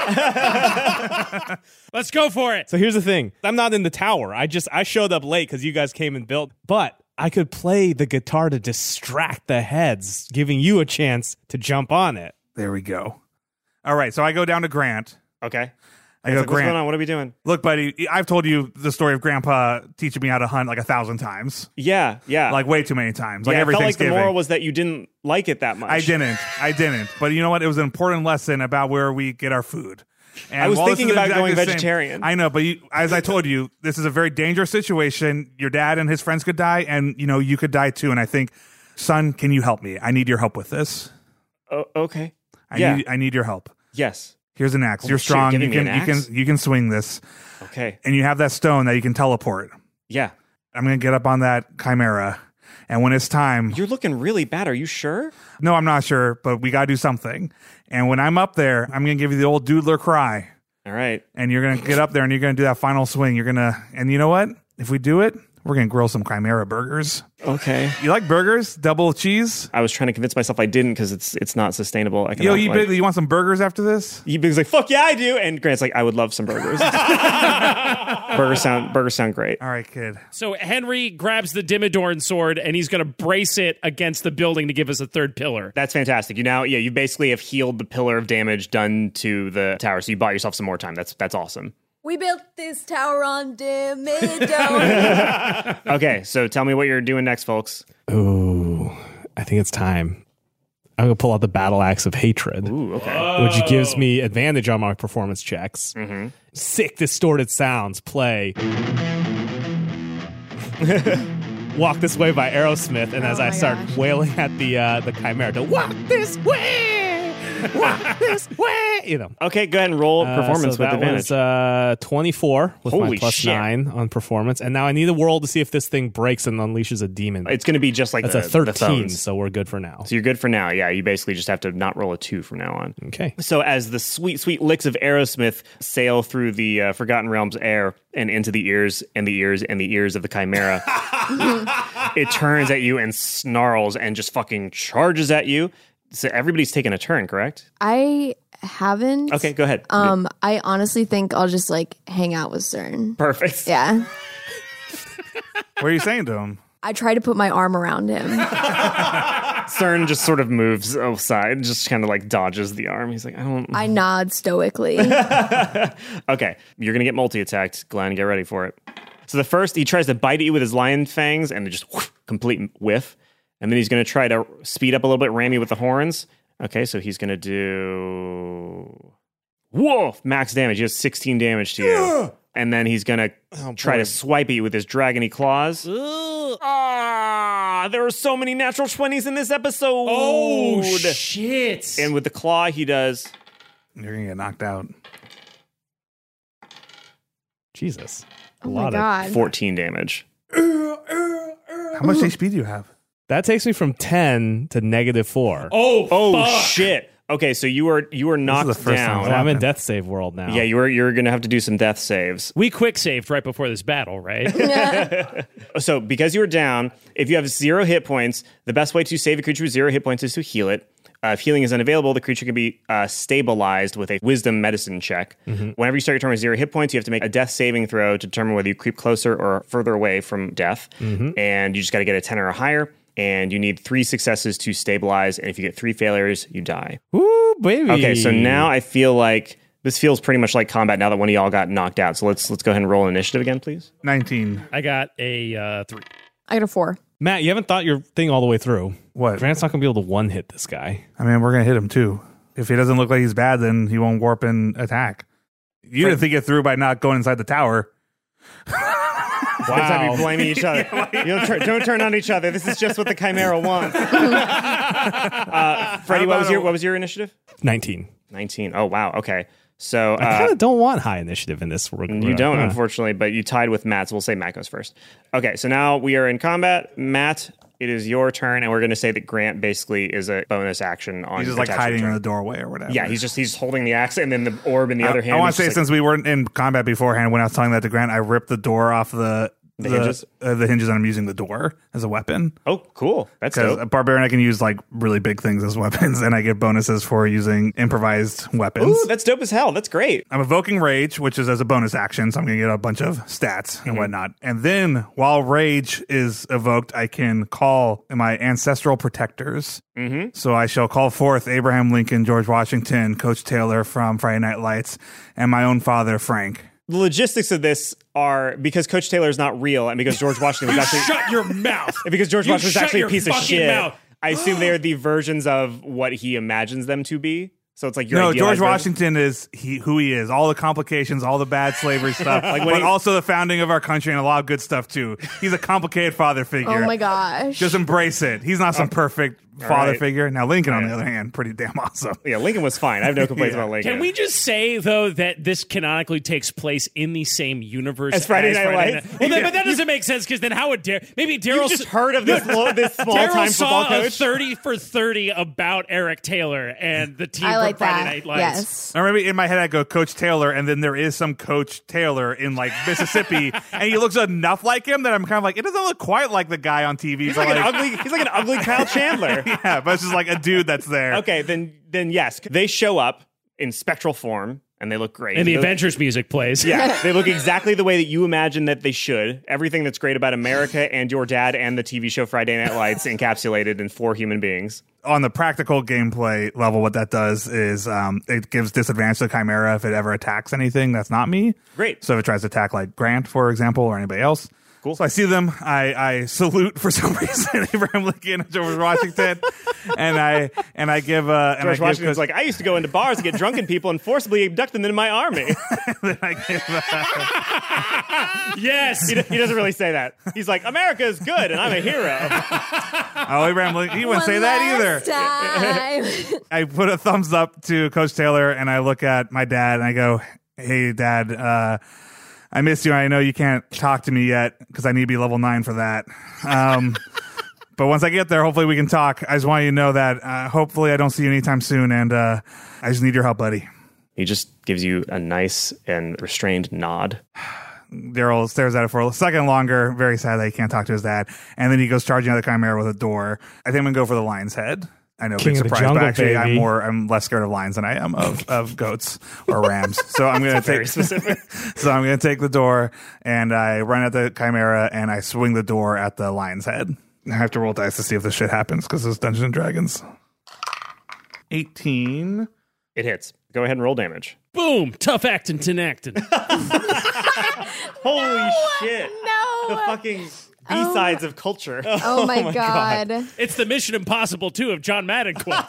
cat. Let's go for it. So here's the thing. I'm not in the tower. I showed up late because you guys came and built, but I could play the guitar to distract the heads, giving you a chance to jump on it. There we go. All right, so I go down to Grant. Okay. I go, What's Grant. going on? What are we doing? Look, buddy, I've told you the story of Grandpa teaching me how to hunt 1,000 times. Yeah. Like way too many times. Yeah, Every it felt like Thanksgiving. the moral was that you didn't like it that much. I didn't. But you know what? It was an important lesson about where we get our food. And I was thinking about going the same- vegetarian. I know, but as I told you, this is a very dangerous situation. Your dad and his friends could die, and you could die too. And I think, son, can you help me? I need your help with this. Okay. I need your help. Yes. Here's an axe. Oh, You're shit, strong. giving me an axe? You can swing this. Okay. And you have that stone that you can teleport. Yeah. I'm gonna get up on that Chimera, and when it's time, You're looking really bad. Are you sure? no, I'm not sure, but we gotta do something. And when I'm up there, I'm gonna give you the old doodler cry, All right. and you're gonna get up there and you're gonna do that final swing. And you know what? If we do it, we're gonna grill some Chimera burgers. Okay. You like burgers? Double cheese? I was trying to convince myself I didn't because it's not sustainable. Yo, you want some burgers after this? Big's like, fuck yeah, I do. And Grant's like, I would love some burgers. Burgers sound great. All right, kid. So Henry grabs the Dimmadorn sword, and he's going to brace it against the building to give us a third pillar. That's fantastic. You basically have healed the pillar of damage done to the tower, so you bought yourself some more time. That's awesome. We built this tower on Dimmadome. Okay, so tell me what you're doing next, folks. Ooh, I think it's time. I'm going to pull out the Battle Axe of Hatred. Ooh, okay. Which gives me advantage on my performance checks. Mm-hmm. Sick distorted sounds play. Walk This Way by Aerosmith, and as I start wailing at the Chimera to walk this way, this way, you know. Okay, go ahead and roll performance So with that advantage. was 24 with Holy my plus shit. 9 on performance. And now I need a roll to see if this thing breaks and unleashes a demon. It's going to be just like That's the, a 13, the phones. so we're good for now. So you're good for now. Yeah, you basically just have to not roll a 2 from now on. Okay. So as the sweet, sweet licks of Aerosmith sail through the Forgotten Realms air and into the ears and the ears and the ears of the Chimera, it turns at you and snarls and just fucking charges at you. So everybody's taking a turn, correct? I haven't. Okay, go ahead. I honestly think I'll just like hang out with CERN. Perfect. Yeah. What are you saying to him? I try to put my arm around him. CERN just sort of moves aside, just kind of like dodges the arm. He's like, I don't. I nod stoically. Okay, you're going to get multi-attacked. Glenn, get ready for it. So the first, he tries to bite at you with his lion fangs and just complete whiff. And then he's going to try to speed up a little bit, ram you with the horns. Okay, so he's going to do... Whoa! Max damage. He does 16 damage to you. And then he's going to try to swipe at you with his dragony claws. There are so many natural 20s in this episode. Oh, shit. And with the claw, he does... You're going to get knocked out. Jesus. Oh my God. 14 damage. How much HP do you have? That takes me from 10 to -4. Oh, fuck. Shit. Okay, so you were knocked the first time down. it's I'm in death save world now. Yeah, you're going to have to do some death saves. We quick saved right before this battle, right? So because you were down, if you have 0 hit points, the best way to save a creature with 0 hit points is to heal it. If healing is unavailable, the creature can be stabilized with a wisdom medicine check. Whenever you start your turn with 0 hit points, you have to make a death saving throw to determine whether you creep closer or further away from death. And you just got to get a 10 or higher. And you need 3 successes to stabilize. And if you get 3 failures, you die. Ooh, baby. Okay, so now I feel like this feels pretty much like combat now that one of y'all got knocked out. So let's go ahead and roll initiative again, please. 19. I got a 3. I got a 4. Matt, you haven't thought your thing all the way through. What? Grant's not going to be able to one-hit this guy. I mean, we're going to hit him too. If he doesn't look like he's bad, then he won't warp and attack. You didn't think it through by not going inside the tower. Wow. Every time you're blaming each other. Don't turn on each other. This is just what the Chimera wants. Freddie, what was your initiative? 19. 19. Oh, wow. Okay. So I kind of don't want high initiative in this. You don't, unfortunately, but you tied with Matt, so we'll say Matt goes first. Okay, so now we are in combat. Matt, it is your turn, and we're going to say that Grant basically is a bonus action on. He's just like hiding in the doorway or whatever. Yeah, he's holding the axe and then the orb in the other hand. I want to say, since we weren't in combat beforehand, when I was telling that to Grant, I ripped the door off the hinges, the hinges, and I'm using the door as a weapon. Oh, cool! That's dope. A barbarian, I can use like really big things as weapons, and I get bonuses for using improvised weapons. Ooh, that's dope as hell. That's great. I'm evoking rage, which is as a bonus action, so I'm going to get a bunch of stats and whatnot. And then, while rage is evoked, I can call my ancestral protectors. So I shall call forth Abraham Lincoln, George Washington, Coach Taylor from Friday Night Lights, and my own father, Frank. The logistics of this are because Coach Taylor is not real, and because George Washington was actually Shut your mouth. and because George Washington was actually a piece of shit. Mouth. I assume they are the versions of what he imagines them to be. So it's like your No, idealized George version. Washington is who he is. All the complications, all the bad slavery stuff, but also the founding of our country and a lot of good stuff too. He's a complicated father figure. Oh my gosh. Just embrace it. He's not some perfect father right. figure. Now Lincoln, on the other hand, pretty damn awesome. Yeah, Lincoln was fine. I have no complaints about Lincoln. Can we just say, though, that this canonically takes place in the same universe as Friday Night Lights? Well, but that doesn't make sense, because then how would maybe Daryl just heard of this small time football coach? 30 for 30 about Eric Taylor and the team I like from Friday that. Night Lights. Yes. Or maybe in my head I go Coach Taylor, and then there is some Coach Taylor in like Mississippi, and he looks enough like him that I'm kind of like, it doesn't look quite like the guy on TV. He's like an ugly Kyle Chandler. Yeah, but it's just like a dude that's there. Okay, then yes, they show up in spectral form and they look great. And the They look- Avengers music plays. Yeah, they look exactly the way that you imagine that they should. Everything that's great about America and your dad and the TV show Friday Night Lights encapsulated in 4 human beings. On the practical gameplay level, what that does is it gives disadvantage to Chimera if it ever attacks anything that's not me. Great. So if it tries to attack like Grant, for example, or anybody else. cool. So I see them. I salute for some reason Abraham Lincoln and George Washington, and I give George Washington's like, I used to go into bars and get drunken people and forcibly abduct them into my army. then I give, Yes, he doesn't really say that. He's like, America is good and I'm a hero. oh, Abraham Lincoln, he wouldn't say that either. Time. I put a thumbs up to Coach Taylor, and I look at my dad, and I go, hey, Dad, I miss you. I know you can't talk to me yet because I need to be level 9 for that. But once I get there, hopefully we can talk. I just want you to know that hopefully I don't see you anytime soon, and I just need your help, buddy. He just gives you a nice and restrained nod. Daryl stares at it for a second longer, very sad that he can't talk to his dad. And then he goes charging at the Chimera with a door. I think I'm going to go for the lion's head. I know, King big of the surprise, jungle, but actually baby. I'm less scared of lions than I am of goats or rams. So I'm going to Very specific. So I'm going to take the door, and I run at the Chimera, and I swing the door at the lion's head. I have to roll dice to see if this shit happens because it's Dungeons and Dragons. 18. It hits. Go ahead and roll damage. Boom! Tough acting, tin acting. Holy shit. No. The fucking B-sides of culture. Oh my god. It's the Mission Impossible 2 of John Madden quotes.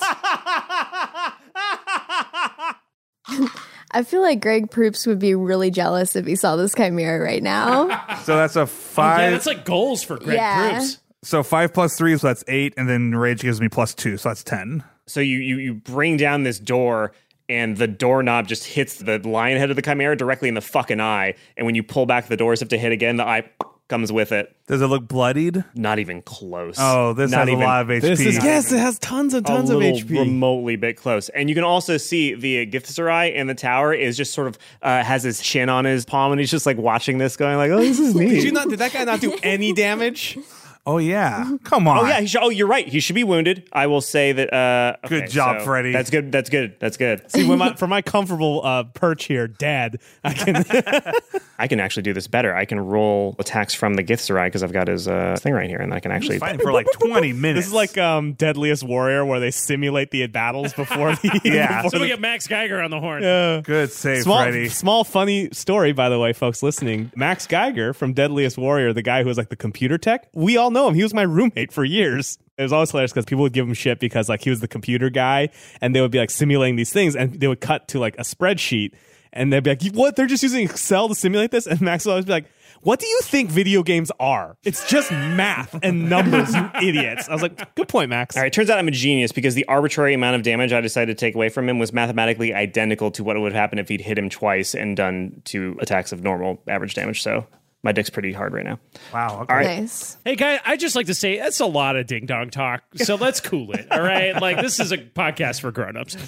I feel like Greg Proops would be really jealous if he saw this Chimera right now. So that's a 5. Yeah, that's like goals for Greg Yeah. Proops. So 5 plus 3, so that's 8, and then Rage gives me plus 2, so that's 10. So you bring down this door, and the doorknob just hits the lion head of the Chimera directly in the fucking eye. And when you pull back the door as if to hit again, the eye comes with it. Does it look bloodied? Not even close. Oh, this Not has even a lot of HP. Yes, it has tons and tons a of little HP. remotely bit close. And you can also see the Githzerai in the tower is just sort of has his chin on his palm, and he's just like watching this going like, oh, this is neat. Did that guy not do any damage? Oh, yeah. Come on. Oh yeah, you're right. He should be wounded. I will say that. Okay, Good job, so Freddie. That's good. That's good. That's good. See, for my comfortable perch here, Dad, I can. I can actually do this better. I can roll attacks from the Githzerai because I've got his thing right here, and I can actually. Fighting for like 20 minutes. This is like Deadliest Warrior, where they simulate the battles before the. Yeah. before So we the- get Max Geiger on the horn. Good save, Freddie. Small funny story, by the way, folks listening. Max Geiger from Deadliest Warrior, the guy who was like the computer tech, we all know him. He was my roommate for years. It was always hilarious because people would give him shit because like he was the computer guy, and they would be like simulating these things, and they would cut to like a spreadsheet, and they'd be like, "What? They're just using Excel to simulate this?" And Max would always be like, "What do you think video games are? It's just math and numbers, you idiots." I was like, "Good point, Max." All right, turns out I'm a genius because the arbitrary amount of damage I decided to take away from him was mathematically identical to what would happen if he'd hit him twice and done 2 attacks of normal average damage. So my dick's pretty hard right now. Wow. Okay. All right. Nice. Hey, guy, I'd just like to say that's a lot of ding dong talk. So let's cool it. All right. Like, this is a podcast for grown-ups.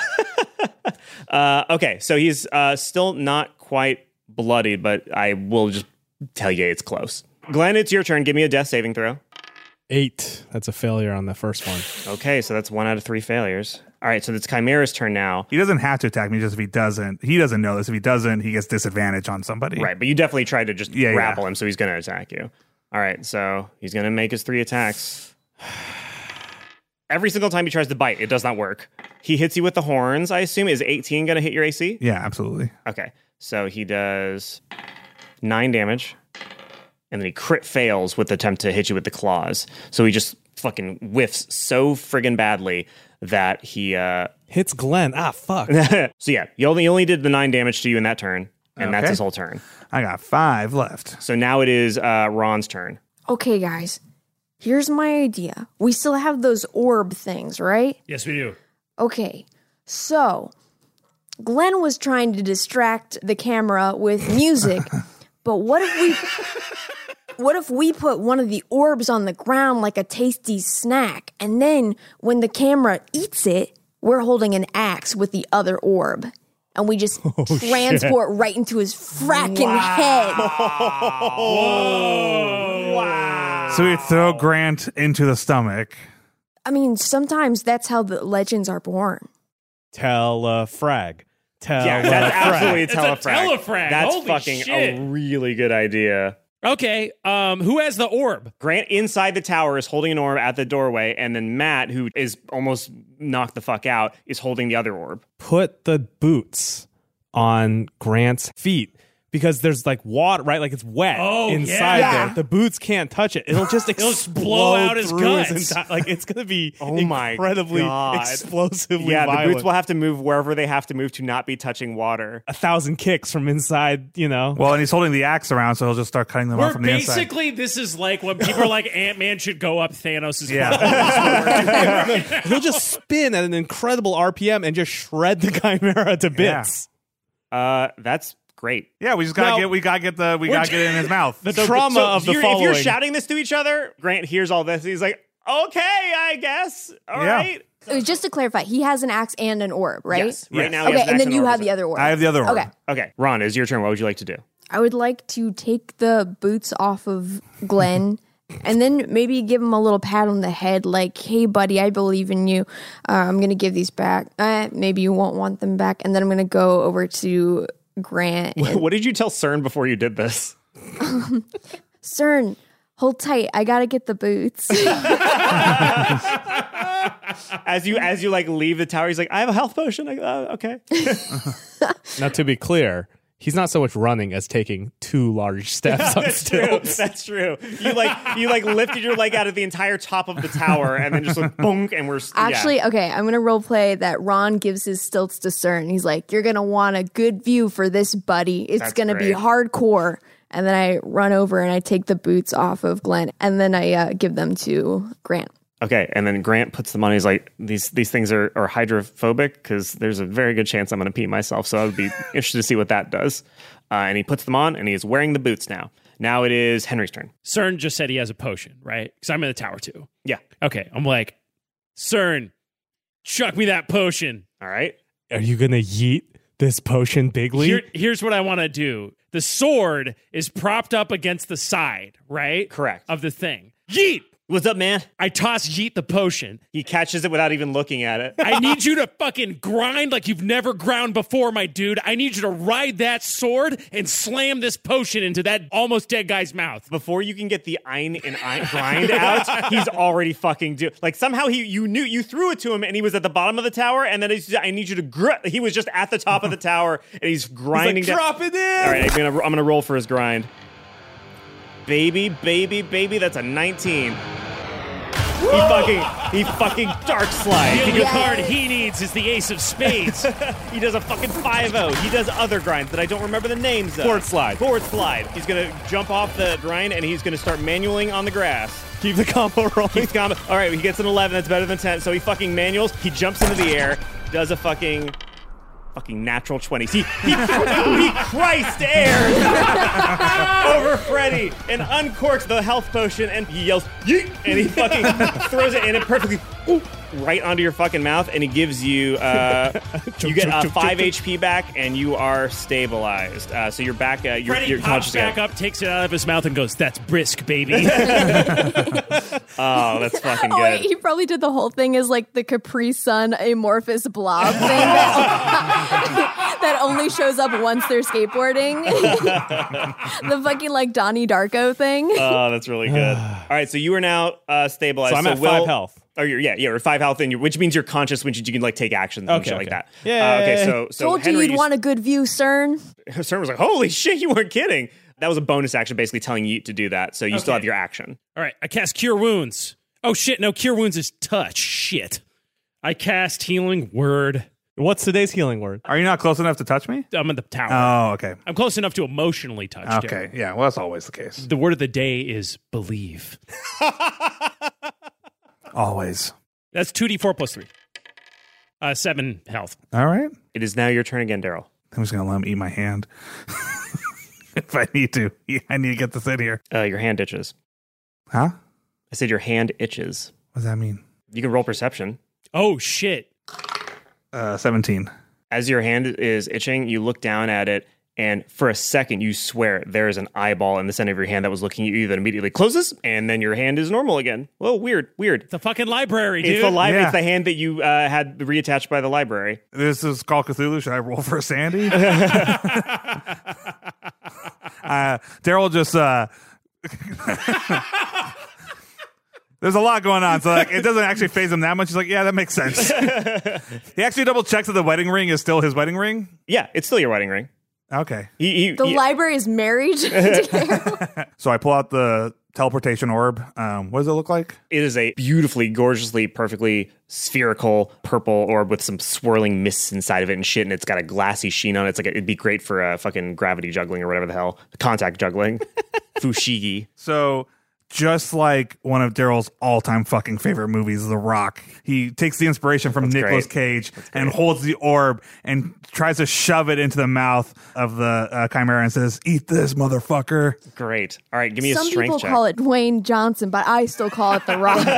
Okay, so he's still not quite bloodied, but I will just tell you it's close. Glenn, it's your turn. Give me a death saving throw. 8. That's a failure on the first one. Okay, so that's 1 out of 3 failures. All right, so it's Chimera's turn now. He doesn't have to attack me just if he doesn't. He doesn't know this. If he doesn't, he gets disadvantage on somebody. Right, but you definitely tried to just Yeah, grapple yeah. him, so he's going to attack you. All right, so he's going to make his 3 attacks. Every single time he tries to bite, it does not work. He hits you with the horns, I assume. Is 18 going to hit your AC? Yeah, absolutely. Okay, so he does 9 damage, and then he crit fails with the attempt to hit you with the claws. So he just fucking whiffs so friggin' badly that he... Hits Glenn. Ah, fuck. So yeah, he only did the 9 damage to you in that turn, and that's Okay. his whole turn. I got 5 left. So now it is Ron's turn. Okay, guys. Here's my idea. We still have those orb things, right? Yes, we do. Okay. So, Glenn was trying to distract the camera with music, but what if we put one of the orbs on the ground like a tasty snack, and then when the camera eats it, we're holding an axe with the other orb, and we just transport right into his fracking head. So we throw Grant into the stomach. I mean, sometimes that's how the legends are born. Telefrag. Yeah, that's absolutely a It's a telefrag. telefrag. That's Holy fucking shit. a really good idea. Okay, who has the orb? Grant inside the tower is holding an orb at the doorway, and then Matt, who is almost knocked the fuck out, is holding the other orb. Put the boots on Grant's feet. because there's like water, right? Like it's wet inside there. The boots can't touch it. It'll just blow out his guts. Like it's going to be my incredibly God. explosively Yeah, violent. the boots will have to move wherever they have to move to not be touching water. 1,000 kicks from inside, you know. Well, and he's holding the axe around, so he'll just start cutting them off from the inside. Basically, this is like when people are like, Ant-Man should go up Thanos' He'll just spin at an incredible RPM and just shred the Chimera to bits. That's great. Yeah, we just gotta get it in his mouth. The trauma of the following. If you're shouting this to each other, Grant hears all this. He's like, okay, I guess. All right. It was just to clarify, he has an axe and an orb, right? Yes. Right now he Okay, has an and axe then you orb. have the other orb. I have the other orb. Okay, Ron, it's your turn. What would you like to do? I would like to take the boots off of Glenn and then maybe give him a little pat on the head like, hey, buddy, I believe in you. I'm going to give these back. Maybe you won't want them back. And then I'm going to go over to Grant. What did you tell CERN before you did this? CERN, hold tight. I got to get the boots. As you like leave the tower, he's like, I have a health potion. Okay. Now, to be clear, he's not so much running as taking 2 large steps on stilts. That's true. You like lifted your leg out of the entire top of the tower and then just like bonk, and we're Actually, okay, I'm going to role play that Ron gives his stilts to CERN. He's like, you're going to want a good view for this, buddy. It's going to be hardcore. And then I run over and I take the boots off of Glenn and then I give them to Grant. Okay, and then Grant puts them on. He's like, these things are hydrophobic because there's a very good chance I'm going to pee myself. So I would be interested to see what that does. And he puts them on, and he is wearing the boots now. Now it is Henry's turn. CERN just said he has a potion, right? Because I'm in the tower too. Yeah. Okay, I'm like, CERN, chuck me that potion. All right. Are you going to yeet this potion bigly? Here's what I want to do. The sword is propped up against the side, right? Correct. Of the thing. Yeet! What's up, man? I toss Yeet the potion. He catches it without even looking at it. I need you to fucking grind like you've never ground before, my dude. I need you to ride that sword and slam this potion into that almost dead guy's mouth. Before you can get the grind out, he's already fucking like somehow you threw it to him and he was at the bottom of the tower, and then I need you to he was just at the top of the tower and he's grinding. He's like, drop it in. All right, I'm gonna roll for his grind. Baby, that's a 19. He fucking dark slide. The only card he needs is the ace of spades. He does a fucking 5-0. He does other grinds that I don't remember the names of. Board slide. He's going to jump off the grind and he's going to start manualing on the grass. Keep the combo rolling. All right, he gets an 11. That's better than 10. So he fucking manuals. He jumps into the air, does a fucking natural 20s. He Christ airs over Freddy and uncorks the health potion and he yells, yeet, and he fucking throws it in it perfectly right onto your fucking mouth, and he gives you you get 5 HP back and you are stabilized. So you're back. You're pops back up, takes it out of his mouth, and goes, "That's brisk, baby." Oh, that's fucking good. Wait, he probably did the whole thing as like the Capri Sun amorphous blob thing that only shows up once they're skateboarding. The fucking like Donnie Darko thing. Oh, that's really good. All right, so you are now stabilized. So I'm at 5 health. Oh, you're 5 health, which means you're conscious, which you can like take actions and shit like that. Yeah. Okay, so Told Henry, you you'd want a good view, CERN. CERN was like, "Holy shit, you weren't kidding." That was a bonus action, basically telling you to do that. So you still have your action. All right, I cast Cure Wounds. Oh shit, no, Cure Wounds is touch. Shit. I cast Healing Word. What's today's healing word? Are you not close enough to touch me? I'm in the tower. Oh, okay. I'm close enough to emotionally touch. Okay, yeah, well, that's always the case. The word of the day is believe. Always. That's 2d4 plus 3. 7 health. All right. It is now your turn again, Daryl. I'm just going to let him eat my hand. If I need to. I need to get this in here. Your hand itches. Huh? I said your hand itches. What does that mean? You can roll perception. Oh, shit. 17. As your hand is itching, you look down at it, and for a second, you swear there is an eyeball in the center of your hand that was looking at you that immediately closes, and then your hand is normal again. Whoa, weird. It's the fucking library, dude. It's the library. Yeah. It's the hand that you had reattached by the library. This is Call Cthulhu. Should I roll for a Sandy? Daryl just... There's a lot going on, so like it doesn't actually faze him that much. He's like, yeah, that makes sense. He actually double checks that the wedding ring is still his wedding ring. Yeah, it's still your wedding ring. Okay. The library is married to Daryl. So I pull out the teleportation orb. What does it look like? It is a beautifully, gorgeously, perfectly spherical purple orb with some swirling mists inside of it and shit, and it's got a glassy sheen on it. It's like it'd be great for fucking gravity juggling or whatever the hell. Contact juggling. Fushigi. So just like one of Daryl's all-time fucking favorite movies, The Rock, he takes the inspiration from Nicolas Cage and holds the orb and tries to shove it into the mouth of the Chimera and says, "Eat this, motherfucker." Great. All right, give me a strength check. Some people call it Dwayne Johnson, but I still call it The Rock.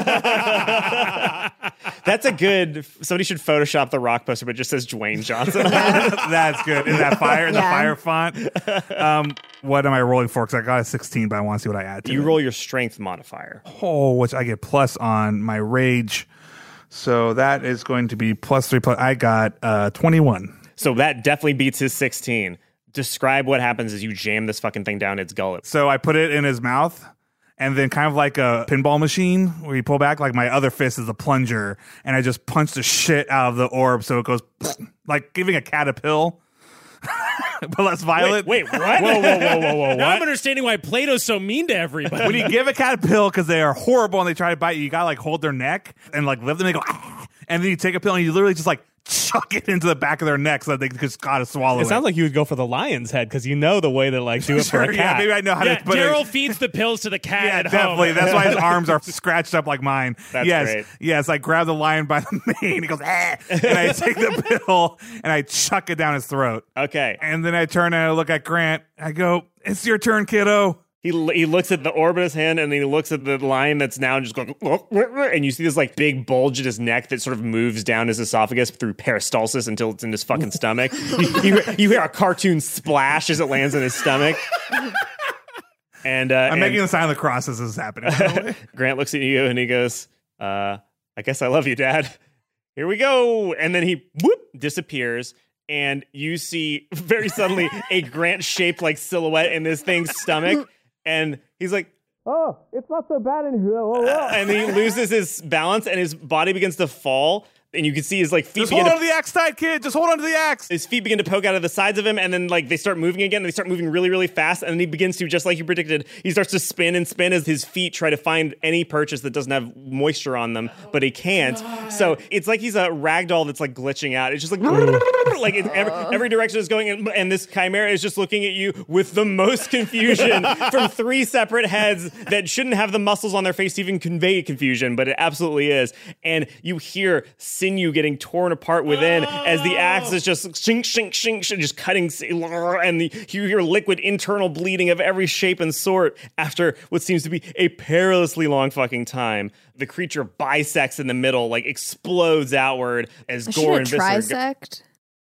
That's a good. Somebody should Photoshop the Rock poster, but it just says Dwayne Johnson. That's good. In that fire, the fire font. What am I rolling for? Because I got a 16, but I want to see what I add to it. You roll your strength modifier. Oh, which I get plus on my rage. So that is going to be +3. I got 21. So that definitely beats his 16. Describe what happens as you jam this fucking thing down its gullet. So I put it in his mouth. And then kind of like a pinball machine where you pull back, like my other fist is a plunger, and I just punch the shit out of the orb so it goes like giving a cat a pill, but less violent. Wait, what? Whoa. Now I'm understanding why Plato's so mean to everybody. When you give a cat a pill because they are horrible and they try to bite you, you gotta like hold their neck and like lift them and they go, ah! And then you take a pill and you literally just like chuck it into the back of their neck so that they just gotta swallow it. It sounds like you would go for the lion's head because you know the way to like do it for a cat. Yeah, maybe I know how to put it. Daryl feeds the pills to the cat Yeah, at definitely. home. That's why his arms are scratched up like mine. That's great. Yes, I grab the lion by the mane. He goes, ah, and I take the pill and I chuck it down his throat. Okay. And then I turn and I look at Grant. I go, "It's your turn, kiddo." He looks at the orb in his hand, and then he looks at the lion that's now just going, and you see this like big bulge in his neck that sort of moves down his esophagus through peristalsis until it's in his fucking stomach. You hear a cartoon splash as it lands in his stomach. And I'm making the sign of the cross as this is happening. Grant looks at you and he goes, I guess I love you, Dad. Here we go. And then he disappears. And you see very suddenly a Grant-shaped like silhouette in this thing's stomach. And he's like, "Oh, it's not so bad in here." And he loses his balance and his body begins to fall. And you can see his like feet Just hold on to the axe tight, kid. Just hold on to the axe. His feet begin to poke out of the sides of him, and then like they start moving again. And they start moving really, really fast, and then he begins to, just like you predicted, he starts to spin and spin as his feet try to find any purchase that doesn't have moisture on them, but he can't. So it's like he's a ragdoll that's like glitching out. It's just like like it's every direction is going, and this chimera is just looking at you with the most confusion from three separate heads that shouldn't have the muscles on their face to even convey confusion, but it absolutely is. And you hear sinew getting torn apart within as the axe is just shink, shink, shink, shink, just cutting, and you hear liquid internal bleeding of every shape and sort after what seems to be a perilously long fucking time. The creature bisects in the middle, like explodes outward as gore and viscera. Trisect?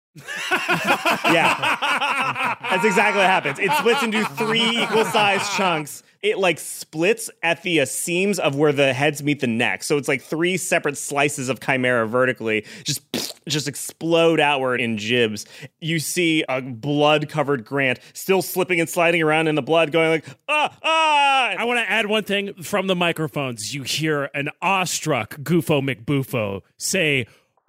Yeah. That's exactly what happens. It splits into 3 equal-sized chunks. It like splits at the seams of where the heads meet the neck. So it's like 3 separate slices of chimera vertically just explode outward in jibs. You see a blood-covered Grant still slipping and sliding around in the blood going like, ah! I want to add one thing from the microphones. You hear an awestruck Gufo McBufo say,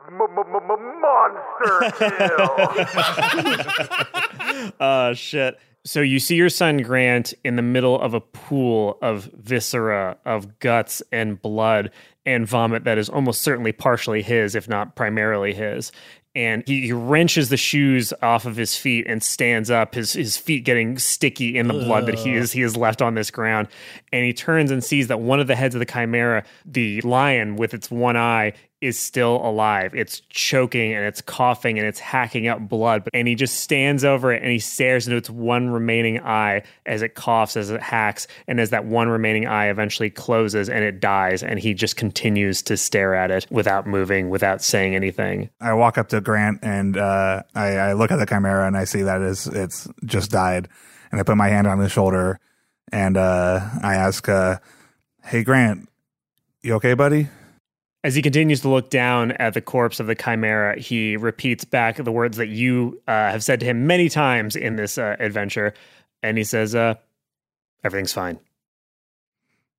"Monster kill." Shit. So you see your son Grant in the middle of a pool of viscera, of guts and blood and vomit that is almost certainly partially his, if not primarily his. And he wrenches the shoes off of his feet and stands up, his feet getting sticky in the blood that he has left on this ground. And he turns and sees that one of the heads of the chimera, the lion with its one eye, is still alive. It's choking and it's coughing and it's hacking up blood. And he just stands over it and he stares into its one remaining eye as it coughs, as it hacks, and as that one remaining eye eventually closes and it dies. And he just continues to stare at it without moving, without saying anything. I walk up to Grant and I look at the chimera and I see that it's just died. And I put my hand on his shoulder and I ask, "Hey, Grant, you okay, buddy?" As he continues to look down at the corpse of the chimera, he repeats back the words that you have said to him many times in this adventure. And he says, everything's fine.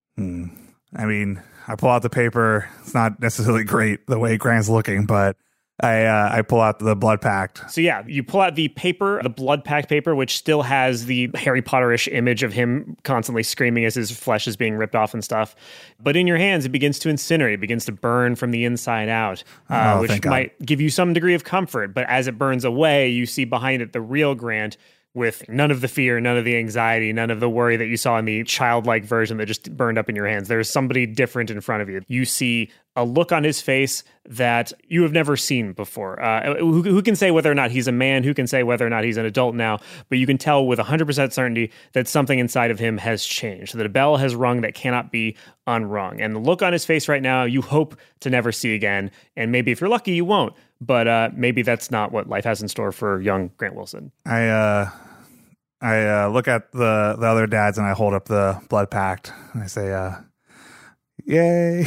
I mean, I pull out the paper. It's not necessarily great the way Grant's looking, but I pull out the blood pact. So yeah, you pull out the paper, the blood pact paper, which still has the Harry Potter-ish image of him constantly screaming as his flesh is being ripped off and stuff. But in your hands, it begins to incinerate. It begins to burn from the inside out, which might give you some degree of comfort. But as it burns away, you see behind it the real Grant, with none of the fear, none of the anxiety, none of the worry that you saw in the childlike version that just burned up in your hands. There's somebody different in front of you. You see a look on his face that you have never seen before. Who can say whether or not he's a man? Who can say whether or not he's an adult now? But you can tell with 100% certainty that something inside of him has changed, that a bell has rung that cannot be unrung. And the look on his face right now, you hope to never see again. And maybe if you're lucky, you won't. But maybe that's not what life has in store for young Grant Wilson. I look at the other dads and I hold up the blood pact and I say, yay.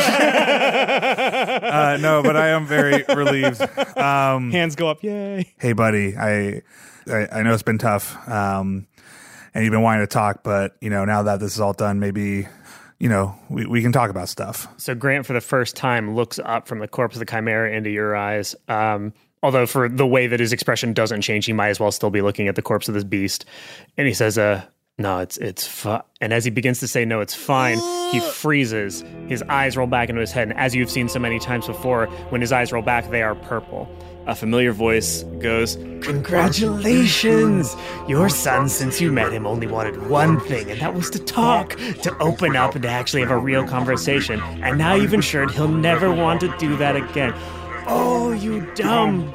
No, but I am very relieved. Hands go up, yay. Hey, buddy, I know it's been tough, and you've been wanting to talk, but, now that this is all done, maybe... we can talk about stuff. So Grant, for the first time, looks up from the corpse of the Chimera into your eyes. Although for the way that his expression doesn't change, he might as well still be looking at the corpse of this beast. And he says, no, it's fine. And as he begins to say, no, it's fine, he freezes. His eyes roll back into his head. And as you've seen so many times before, when his eyes roll back, they are purple. A familiar voice goes, "Congratulations! Your son, since you met him, only wanted one thing, and that was to talk, to open up and to actually have a real conversation. And now you've ensured he'll never want to do that again. Oh, you dumb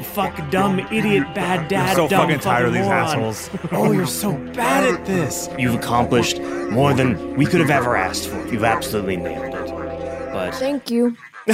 idiot, bad dad, I'm so dumb fucking tired of these moron. assholes. Oh, you're so bad at this. You've accomplished more than we could have ever asked for. You've absolutely nailed it. But Thank you.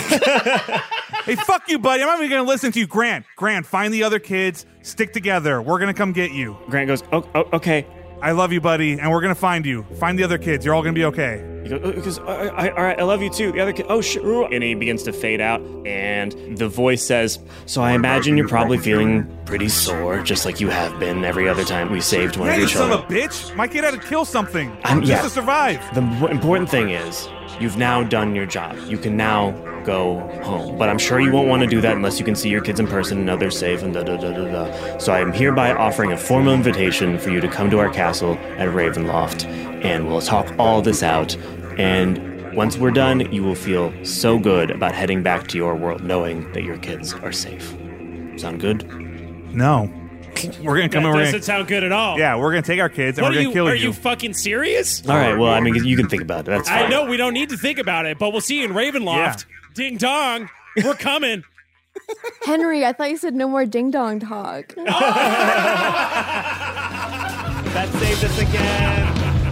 Hey, fuck you, buddy. I'm not even going to listen to you. Grant, find the other kids. Stick together. We're going to come get you. Grant goes, oh, okay. I love you, buddy, and we're going to find you. Find the other kids. You're all going to be okay. He goes, all right, I love you too. The other kid, oh shit. And he begins to fade out, and the voice says, so I imagine you're probably feeling pretty sore, just like you have been every other time we saved one of your children. You son of a bitch. My kid had to kill something just to survive. The important thing is, you've now done your job. You can now go home. But I'm sure you won't want to do that unless you can see your kids in person and know they're safe and da-da-da-da-da. So I am hereby offering a formal invitation for you to come to our castle at Ravenloft, and we'll talk all this out. And once we're done, you will feel so good about heading back to your world knowing that your kids are safe. Sound good? No. We're going to come that over. Doesn't sound good at all. Yeah, we're going to take our kids and we're going to kill you. Are you fucking serious? All right, well, I mean, you can think about it. That's fine. I know we don't need to think about it, but we'll see you in Ravenloft. Yeah. Ding dong. We're coming. Henry, I thought you said no more ding dong talk. That saved us again.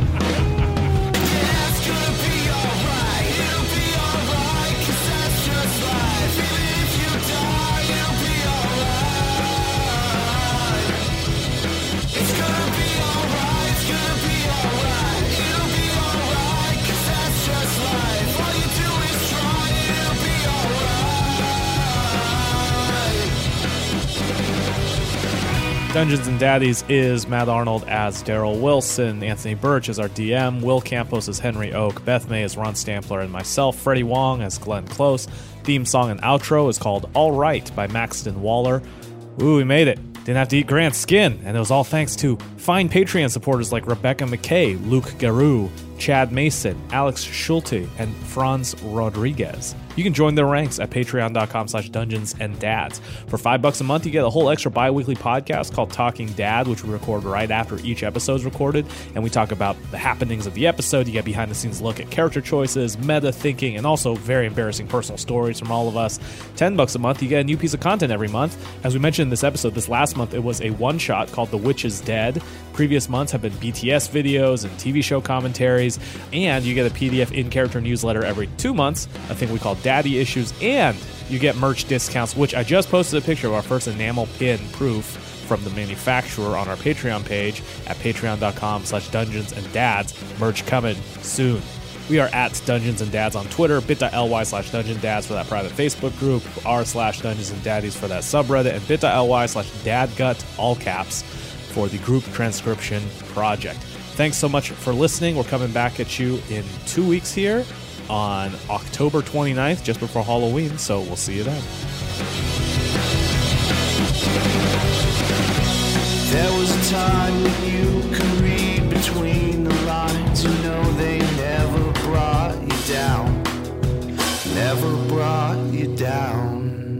Dungeons and Daddies is Matt Arnold as Daryl Wilson, Anthony Birch as our DM, Will Campos as Henry Oak, Beth May as Ron Stampler, and myself, Freddie Wong as Glenn Close. Theme song and outro is called All Right by Maxton Waller. Ooh, we made it. Didn't have to eat Grant's skin, and it was all thanks to fine Patreon supporters like Rebecca McKay, Luke Garou, Chad Mason, Alex Schulte, and Franz Rodriguez. You can join their ranks at patreon.com/dungeonsanddads. For $5 a month, you get a whole extra bi-weekly podcast called Talking Dad, which we record right after each episode is recorded, and we talk about the happenings of the episode. You get behind-the-scenes look at character choices, meta thinking, and also very embarrassing personal stories from all of us. $10 a month, you get a new piece of content every month. As we mentioned in this episode, this last month, it was a one-shot called The Witch is Dead. Previous months have been BTS videos and TV show commentaries, and you get a PDF in-character newsletter every 2 months, a thing we call Daddy Issues, and you get merch discounts, which I just posted a picture of our first enamel pin proof from the manufacturer on our Patreon page at patreon.com/dungeonsanddads. Merch coming soon. We are at Dungeons and Dads on Twitter, bit.ly/DungeonDads for that private Facebook group, r/Dungeons and Daddies for that subreddit, and bit.ly/dadgut, all caps, for the group transcription project. Thanks so much for listening. We're coming back at you in 2 weeks here on October 29th, just before Halloween, so we'll see you then. taught that you can read between the lines. You know they never brought you down. Never brought you down.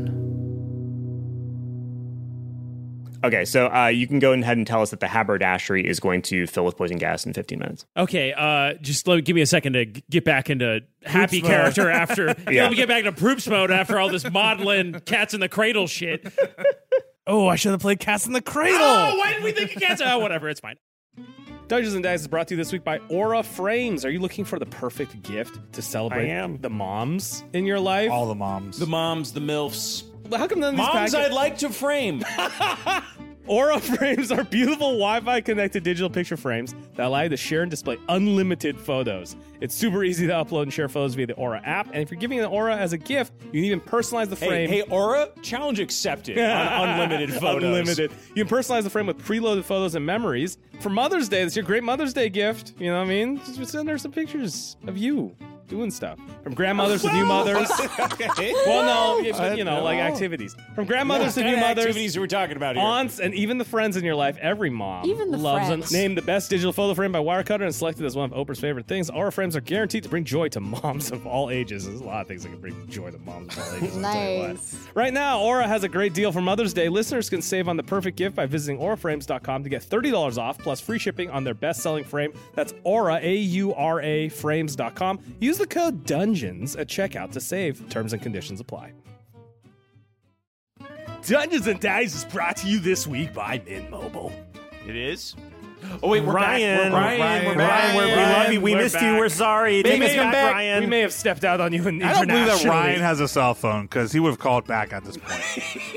Okay, so you can go ahead and tell us that the haberdashery is going to fill with poison gas in 15 minutes. Okay, just give me a second to get back into happy character after. Let me get back to Proops mode after all this maudlin cats in the cradle shit. Oh, I should have played Cats in the Cradle. Oh, why did we think of cats? Oh, whatever, it's fine. Dungeons & Dice is brought to you this week by Aura Frames. Are you looking for the perfect gift to celebrate the moms in your life? All the moms. The moms, the MILFs. How come none of these Moms I'd like to frame. Aura Frames are beautiful Wi-Fi connected digital picture frames that allow you to share and display unlimited photos. It's super easy to upload and share photos via the Aura app, and if you're giving an Aura as a gift, you can even personalize the frame. Hey, Aura, challenge accepted on unlimited photos. Unlimited. You can personalize the frame with preloaded photos and memories. For Mother's Day, that's your great Mother's Day gift. You know what I mean? Just send her some pictures of you doing stuff. From grandmothers to new mothers. Okay. Well, no, like activities. From grandmothers to new mothers. Activities we're talking about here. Aunts, and even the friends in your life. Every mom Even the loves friends. them. Named the best digital photo frame by Wirecutter and selected as one of Oprah's favorite things, Aura Frames are guaranteed to bring joy to moms of all ages. There's a lot of things that can bring joy to moms of all ages. I'll tell you what. Nice. Right now, Aura has a great deal for Mother's Day. Listeners can save on the perfect gift by visiting auraframes.com to get $30 off plus free shipping on their best-selling frame. That's Aura, A-U-R-A, frames.com. Use the code DUNGEONS at checkout to save. Terms and conditions apply. Dungeons & Dice is brought to you this week by Mint Mobile. It is? Oh, wait, we're Ryan. back. We're Ryan. We love you. We missed you. We're sorry. Take us back, Ryan. We may have stepped out on you in I don't believe that internationally. Ryan has a cell phone because he would have called back at this point.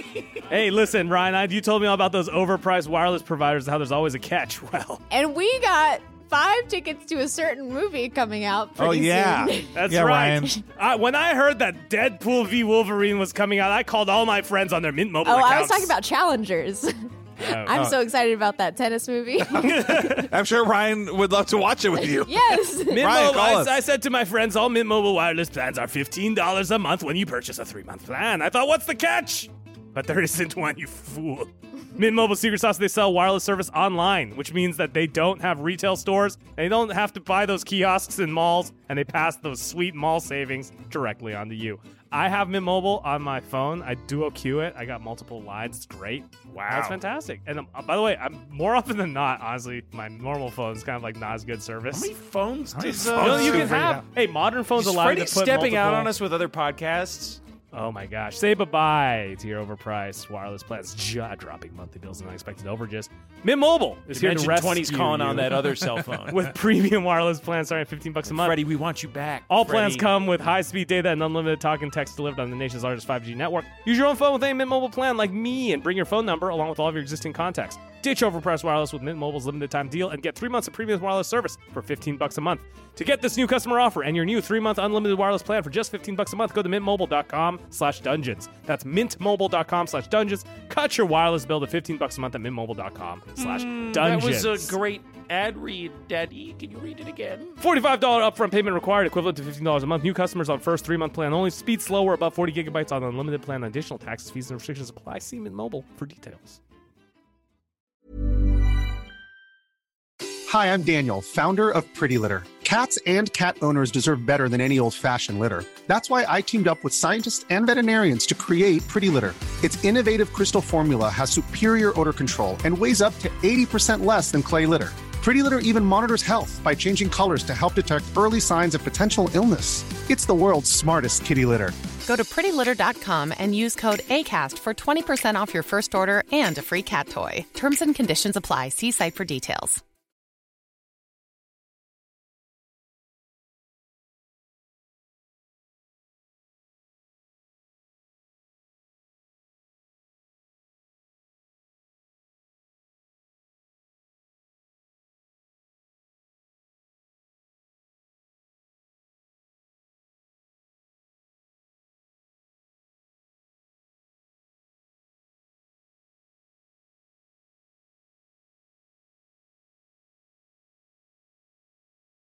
Hey, listen, Ryan, you told me all about those overpriced wireless providers and how there's always a catch. Well, And we got 5 tickets to a certain movie coming out pretty soon. That's Yeah, right. When I heard that Deadpool v. Wolverine was coming out, I called all my friends on their Mint Mobile Oh, accounts. I was talking about Challengers. I'm so excited about that tennis movie. I'm sure Ryan would love to watch it with you. Yes. Mint Ryan, Mobile, call us. I said to my friends, all Mint Mobile wireless plans are $15 a month when you purchase a 3-month plan. I thought, what's the catch? But there isn't one, you fool. Mint Mobile's secret sauce, they sell wireless service online, which means that they don't have retail stores, they don't have to buy those kiosks in malls, and they pass those sweet mall savings directly onto you. I have Mint Mobile on my phone. I duo queue it. I got multiple lines. It's great. Wow. That's fantastic. And by the way, I'm more often than not, honestly, my normal phone is kind of like not as good service. How many phones does You can have. Hey, modern phones Is allow Freddie you to put stepping out multiple- on us with other podcasts? Oh my gosh. Say bye-bye to your overpriced wireless plans. Jaw-dropping monthly bills and unexpected overages. Mint Mobile is here to Dimension rescue 20's calling you on that other cell phone. with premium wireless plans starting at $15 a month. Freddie, we want you back. All plans Freddie. come with high-speed data and unlimited talk and text delivered on the nation's largest 5G network. Use your own phone with any Mint Mobile plan like me and bring your phone number along with all of your existing contacts. Ditch overpriced wireless with Mint Mobile's limited time deal and get 3 months of premium wireless service for $15 a month. To get this new customer offer and your new 3-month unlimited wireless plan for just $15 a month, go to mintmobile.com/dungeons. That's mintmobile.com/dungeons. Cut your wireless bill to $15 a month at mintmobile.com/dungeons. That was a great ad read, Daddy. Can you read it again? $45 upfront payment required, equivalent to $15 a month. New customers on first 3-month plan only. Speed slower, above 40 gigabytes on unlimited plan. Additional taxes, fees, and restrictions apply. See Mint Mobile for details. Hi, I'm Daniel, founder of Pretty Litter. Cats and cat owners deserve better than any old-fashioned litter. That's why I teamed up with scientists and veterinarians to create Pretty Litter. Its innovative crystal formula has superior odor control and weighs up to 80% less than clay litter. Pretty Litter even monitors health by changing colors to help detect early signs of potential illness. It's the world's smartest kitty litter. Go to prettylitter.com and use code ACAST for 20% off your first order and a free cat toy. Terms and conditions apply. See site for details.